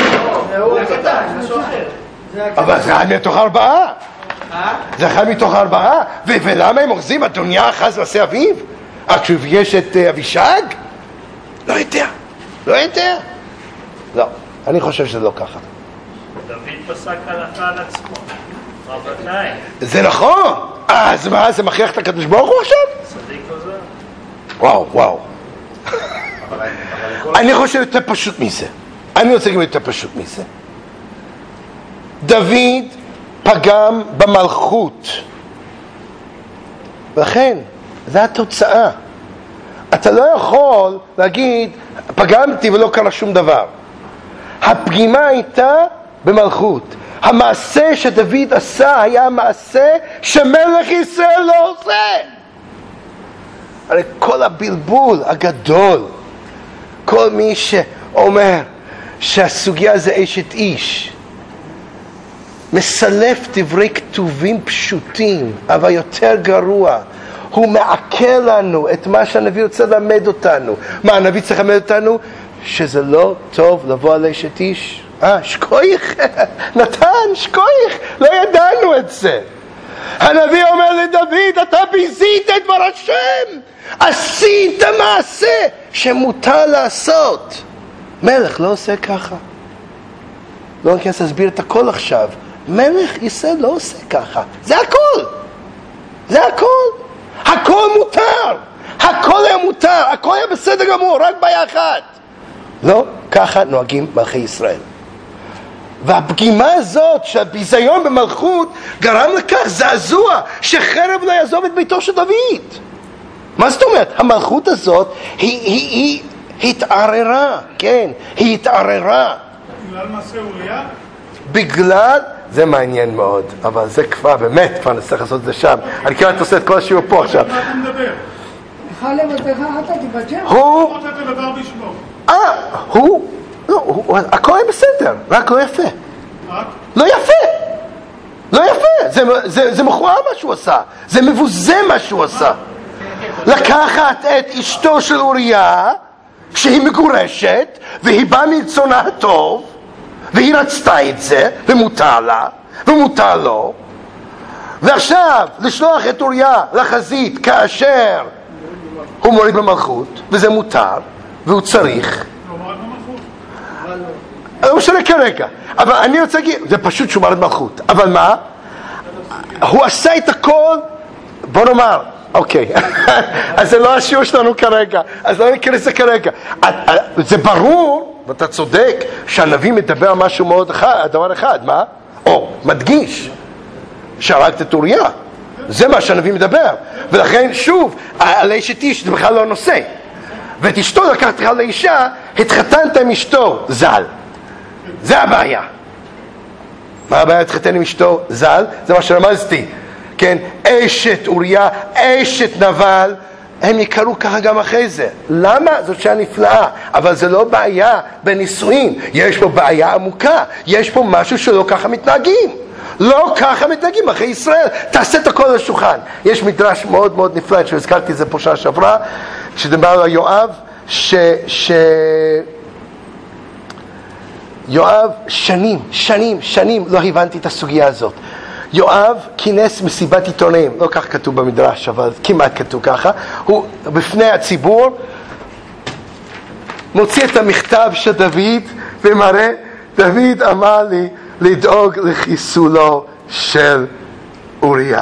אבל זה אחד מתוך ארבעה. זה אחד מתוך ארבעה. ולמה הם אוחזים אדוניה אחז מעשה אביו? עכשיו יש את אבישג? לא יודע. לא יודע. לא, אני חושב שזה לא ככה. דוד פסק הלכה על עצמו. רבותיי. זה נכון. אז מה, זה מכריח את הקדוש ברוך הוא עכשיו? צדיק עוזר. וואו, וואו. אני חושב יותר פשוט מזה. אני רוצה להגיד יותר פשוט מזה. דוד פגם במלכות, ולכן זו התוצאה. אתה לא יכול להגיד פגמתי ולא קרה שום דבר. הפגימה הייתה במלכות. המעשה שדוד עשה היה מעשה שמלך ישראל לא עושה. הרי כל הבלבול הגדול, כל מי שאומר שהסוגיה זה אשת איש, מסלף דברי כתובים פשוטים, אבל יותר גרוע, הוא מעקר לנו את מה שהנביא רוצה ללמד אותנו. מה הנביא צריך ללמד אותנו? שזה לא טוב לבוא על אשת איש. אה, שקוייך, נתן, שקוייך, לא ידענו את זה. הנביא אומר לדוד, אתה ביזית את דבר השם, עשית מעשה שמותר לעשות. מלך לא עושה ככה. לא נכנס להסביר את הכל עכשיו. מלך ישראל לא עושה ככה. זה הכל. זה הכל. הכל מותר. הכל היה מותר. הכל היה בסדר גמור, רק בעיה אחת. לא, ככה נוהגים מלכי ישראל. והפגימה הזאת שהביזיון במלכות גרם לכך זעזוע שחרב לא יעזוב את ביתו של דוד. מה זאת אומרת? המלכות הזאת היא, היא, היא, היא התערערה, כן, היא התערערה. בגלל מעשה אוריה? בגלל, זה מעניין מאוד, אבל זה כבר באמת, כבר נצטרך לעשות את זה שם. אני כמעט עושה את כל השיעור פה עכשיו. מה אתה מדבר? לך לבדך, אתה תיבג'ר. הוא... רוצה את הדבר בשמו. אה, הוא... לא, הוא, הכל היה בסדר, רק לא יפה. רק? לא יפה. לא יפה. זה, זה, זה מכוער מה שהוא עשה. זה מבוזה מה שהוא עשה. לקחת את אשתו של אוריה, כשהיא מגורשת, והיא באה מרצונה הטוב, והיא רצתה את זה, ומותר לה, ומותר לו, ועכשיו לשלוח את אוריה לחזית כאשר הוא מוריד במלכות, וזה מותר, והוא צריך. לא משנה כרגע, אבל אני רוצה להגיד, זה פשוט שהוא מוריד מלכות, אבל מה? הוא עשה את הכל, בוא נאמר, אוקיי, אז זה לא השיעור שלנו כרגע, אז לא נכנס לזה כרגע. זה ברור, ואתה צודק, שהנביא מדבר על משהו מאוד אחד, דבר אחד, מה? או, מדגיש, שהרגת את אוריה. זה מה שהנביא מדבר. ולכן, שוב, על אשת איש זה בכלל לא נושא. ואת אשתו לקחת לך לאישה, התחתנת עם אשתו, ז"ל. זה הבעיה. מה הבעיה להתחתן עם אשתו, ז"ל? זה מה שרמזתי. כן, אשת אוריה, אשת נבל, הם יקראו ככה גם אחרי זה. למה? זאת שעה נפלאה, אבל זה לא בעיה בנישואין, יש פה בעיה עמוקה, יש פה משהו שלא ככה מתנהגים. לא ככה מתנהגים אחרי ישראל. תעשה את הכל על השולחן. יש מדרש מאוד מאוד נפלא, שהזכרתי את זה פה שעה שעברה, שדבר על יואב, ש... ש... יואב שנים, שנים, שנים לא הבנתי את הסוגיה הזאת. יואב כינס מסיבת עיתונאים, לא כך כתוב במדרש, אבל כמעט כתוב ככה, הוא בפני הציבור מוציא את המכתב של דוד ומראה, דוד אמר לי לדאוג לחיסולו של אוריה.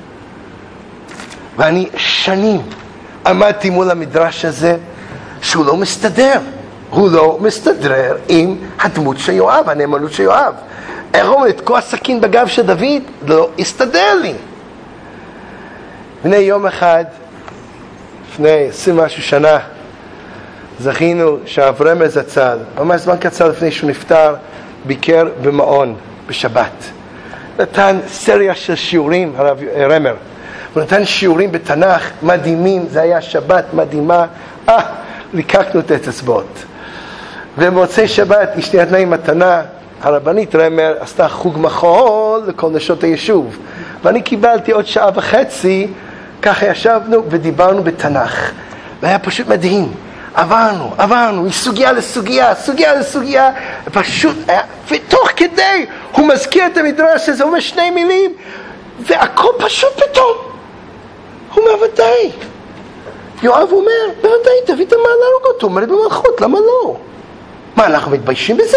ואני שנים עמדתי מול המדרש הזה שהוא לא מסתדר, הוא לא מסתדר עם הדמות של יואב, הנאמנות של יואב. איך לתקוע סכין בגב של דוד? לא הסתדר לי. בני יום אחד, לפני עשרים משהו שנה, זכינו שאברהם זצ"ל, ממש זמן קצר לפני שהוא נפטר, ביקר במעון בשבת. נתן סריה של שיעורים, הרב רמר, הוא נתן שיעורים בתנ"ך מדהימים, זה היה שבת מדהימה, אה, ליקקנו את האצבעות. ובמוצאי שבת אשתי נתנה לי מתנה, הרבנית רמר עשתה חוג מחול לכל נשות היישוב, ואני קיבלתי עוד שעה וחצי, ככה ישבנו ודיברנו בתנ"ך, והיה פשוט מדהים. עברנו, עברנו, מסוגיה לסוגיה, סוגיה לסוגיה, פשוט, ותוך כדי הוא מזכיר את המדרש הזה, הוא אומר שני מילים, והכל פשוט פתאום. הוא אומר, ודאי. יואב אומר, בוודאי, דוד אמר להרוג אותו, הוא אומר במלכות, למה לא? מה, אנחנו מתביישים בזה?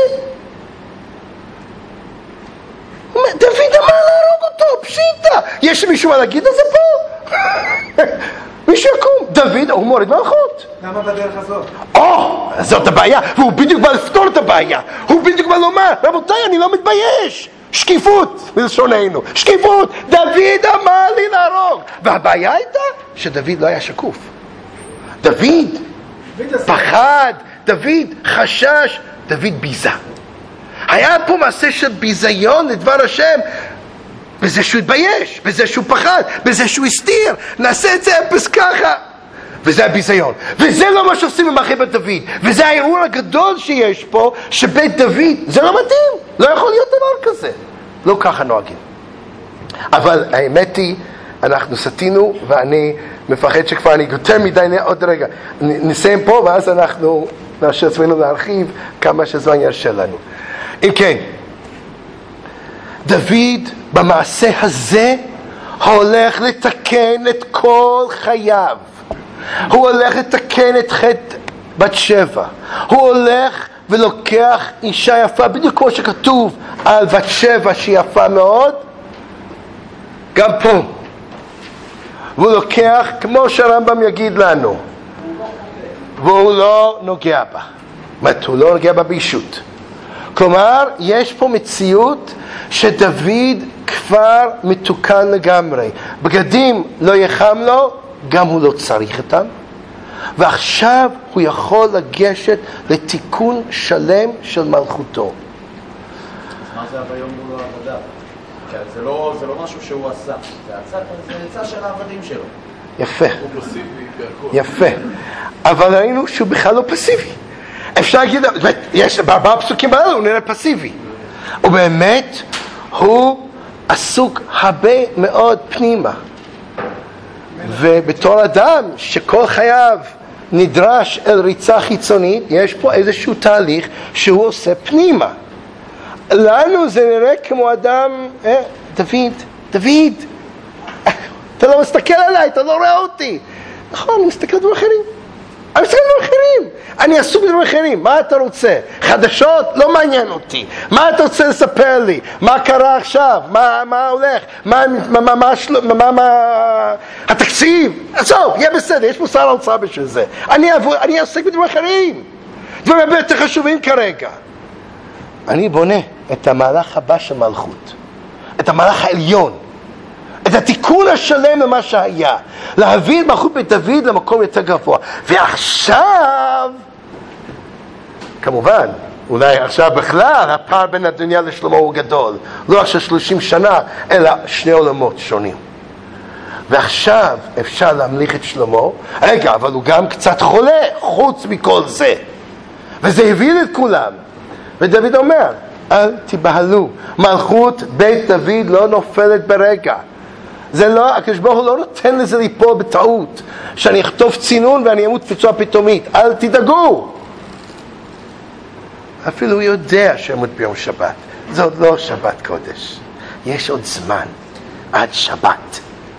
הוא אומר, דוד אמר להרוג אותו, פשיטה. יש מישהו מה להגיד על זה פה? מישהו יקום, דוד, הוא מוריד מלכות. למה בדרך הזאת? או, זאת הבעיה, והוא בדיוק בא לפתור את הבעיה. הוא בדיוק בא לומר, רבותיי, אני לא מתבייש. שקיפות, בלשוננו, שקיפות. דוד אמר לי להרוג. והבעיה הייתה שדוד לא היה שקוף. דוד פחד, דוד חשש, דוד ביזה. היה פה מעשה של ביזיון לדבר השם, בזה שהוא התבייש, בזה שהוא פחד, בזה שהוא הסתיר. נעשה את זה אפס ככה. וזה הביזיון. וזה לא מה שעושים במערכת בית דוד. וזה האירוע הגדול שיש פה, שבית דוד, זה לא מתאים. לא יכול להיות דבר כזה. לא ככה נוהגים. אבל האמת היא, אנחנו סתינו, ואני מפחד שכבר אני יותר מדי, עוד רגע, נסיים פה, ואז אנחנו נרשה עצמנו להרחיב כמה שזמן ירשה לנו. אם כן, דוד במעשה הזה הולך לתקן את כל חייו. הוא הולך לתקן את חטא בת שבע. הוא הולך ולוקח אישה יפה, בדיוק כמו שכתוב על בת שבע שהיא יפה מאוד, גם פה. והוא לוקח, כמו שהרמב"ם יגיד לנו, והוא לא נוגע בה. זאת, הוא לא נוגע בה בישות. כלומר, יש פה מציאות שדוד כבר מתוקן לגמרי. בגדים לא יחם לו, גם הוא לא צריך אותם. ועכשיו הוא יכול לגשת לתיקון שלם של מלכותו. מה זה ביום מול העבודה? זה לא, זה לא משהו שהוא עשה. זה עצה של העבדים שלו. יפה. הוא פסיבי בהכל. יפה. אבל ראינו שהוא בכלל לא פסיבי. אפשר להגיד, יש בארבעה פסוקים האלה הוא נראה פסיבי. ובאמת הוא עסוק הרבה מאוד פנימה. ובתור אדם שכל חייו נדרש אל ריצה חיצונית, יש פה איזשהו תהליך שהוא עושה פנימה. לנו זה נראה כמו אדם, אה, דוד, דוד, אתה לא מסתכל עליי, אתה לא רואה אותי. נכון, אני מסתכל על דברים אחרים. אני מסתכל על דברים אחרים. אני עסוק בדברים אחרים. מה אתה רוצה? חדשות? לא מעניין אותי. מה אתה רוצה לספר לי? מה קרה עכשיו? מה, מה הולך? מה, מה, מה, מה, מה, מה, התקציב? עזוב, יהיה בסדר, יש פה שר האוצר בשביל זה. אני, אני עסק בדברים אחרים. דברים הרבה יותר חשובים כרגע. אני בונה את המהלך הבא של מלכות. את המהלך העליון. את התיקון השלם למה שהיה. להביא את מלכות בית דוד למקום יותר גבוה. ועכשיו, כמובן, אולי עכשיו בכלל, הפער בין הדוניה לשלמה הוא גדול. לא עכשיו שלושים שנה, אלא שני עולמות שונים. ועכשיו אפשר להמליך את שלמה. רגע, אבל הוא גם קצת חולה, חוץ מכל זה. וזה הביא את כולם. ודוד אומר, אל תבהלו. מלכות בית דוד לא נופלת ברגע. זה לא, הקדוש ברוך הוא לא נותן לזה ליפול בטעות, שאני אכתוב צינון ואני אמות פצוע פתאומית. אל תדאגו. אפילו הוא יודע שאמות ביום שבת. זה עוד לא שבת קודש. יש עוד זמן, עד שבת.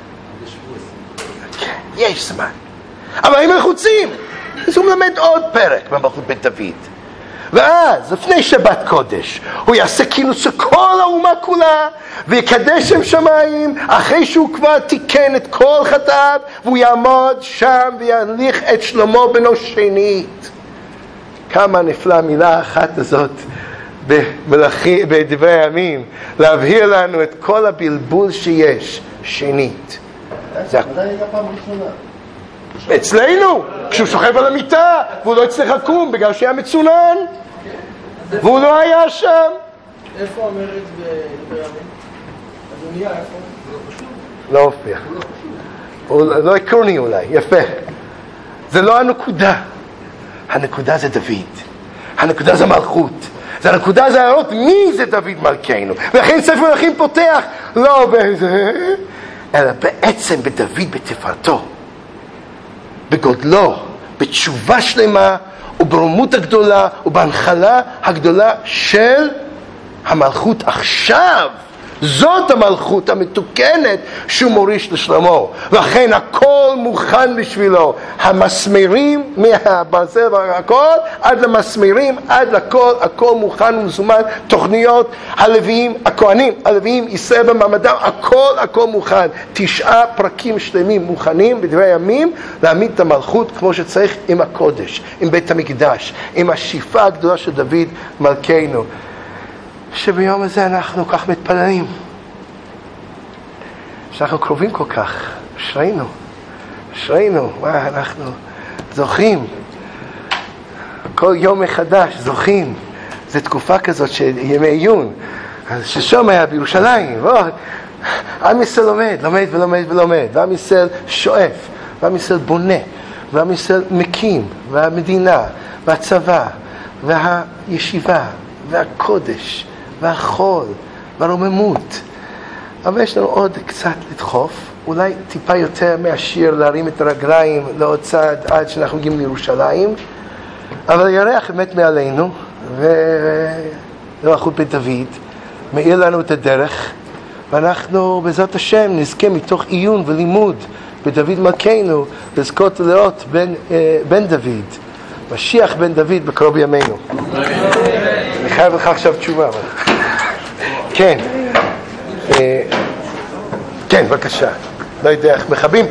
כן, יש זמן. אבל אם אנחנו רוצים, אז הוא מלמד עוד פרק במלכות בית דוד. ואז, לפני שבת קודש, הוא יעשה כינוס של כל האומה כולה, ויקדש שם שמיים, אחרי שהוא כבר תיקן את כל חטאיו, והוא יעמוד שם ויהליך את שלמה בנו שנית. כמה נפלא מילה אחת הזאת במלאכי, בדברי הימים, להבהיר לנו את כל הבלבול שיש, שנית. זה הייתה פעם ראשונה. אצלנו, כשהוא שוכב על המיטה, והוא לא הצליח לקום בגלל שהיה מצונן, והוא לא היה שם. איפה המרד בדברי הימים? אדוניה, איפה? לא הופיע. הוא לא עקרוני אולי, יפה. זה לא הנקודה. הנקודה זה דוד. הנקודה זה מלכות. זה הנקודה זה להראות מי זה דוד מלכנו. ולכן ספר מלכים פותח, לא בזה, אלא בעצם בדוד בתפארתו. בגודלו, בתשובה שלמה וברומות הגדולה ובהנחלה הגדולה של המלכות עכשיו. זאת המלכות המתוקנת שהוא מוריש לשלמה, ולכן הכל מוכן בשבילו, המסמרים מהברזל והכל עד למסמרים, עד לכל, הכל מוכן ומזומן, תוכניות הלוויים, הכהנים, הלוויים, ישראל במעמדם, הכל הכל מוכן. תשעה פרקים שלמים מוכנים בדברי הימים להעמיד את המלכות כמו שצריך עם הקודש, עם בית המקדש, עם השאיפה הגדולה של דוד מלכנו, שביום הזה אנחנו כך מתפללים, שאנחנו קרובים כל כך. אשרינו, אשרינו, מה אנחנו זוכים כל יום מחדש, זוכים. זו תקופה כזאת של ימי עיון, ששום היה בירושלים, עם ישראל לומד, לומד ולומד ולומד, ועם ישראל שואף, ועם ישראל בונה, ועם ישראל מקים, והמדינה, והצבא, והישיבה, והקודש, והחול, והרוממות. אבל יש לנו עוד קצת לדחוף, אולי טיפה יותר מהשיר להרים את הרגליים לעוד צעד עד שאנחנו מגיעים לירושלים, אבל הירח באמת מעלינו, ומלכות בית דוד מאיר לנו את הדרך, ואנחנו בעזרת השם נזכה מתוך עיון ולימוד בדוד מלכנו לזכות לראות בן, בן דוד, משיח בן דוד בקרוב ימינו. אני חייב לך עכשיו תשובה. כן, כן, בבקשה. לא יודע איך מכבים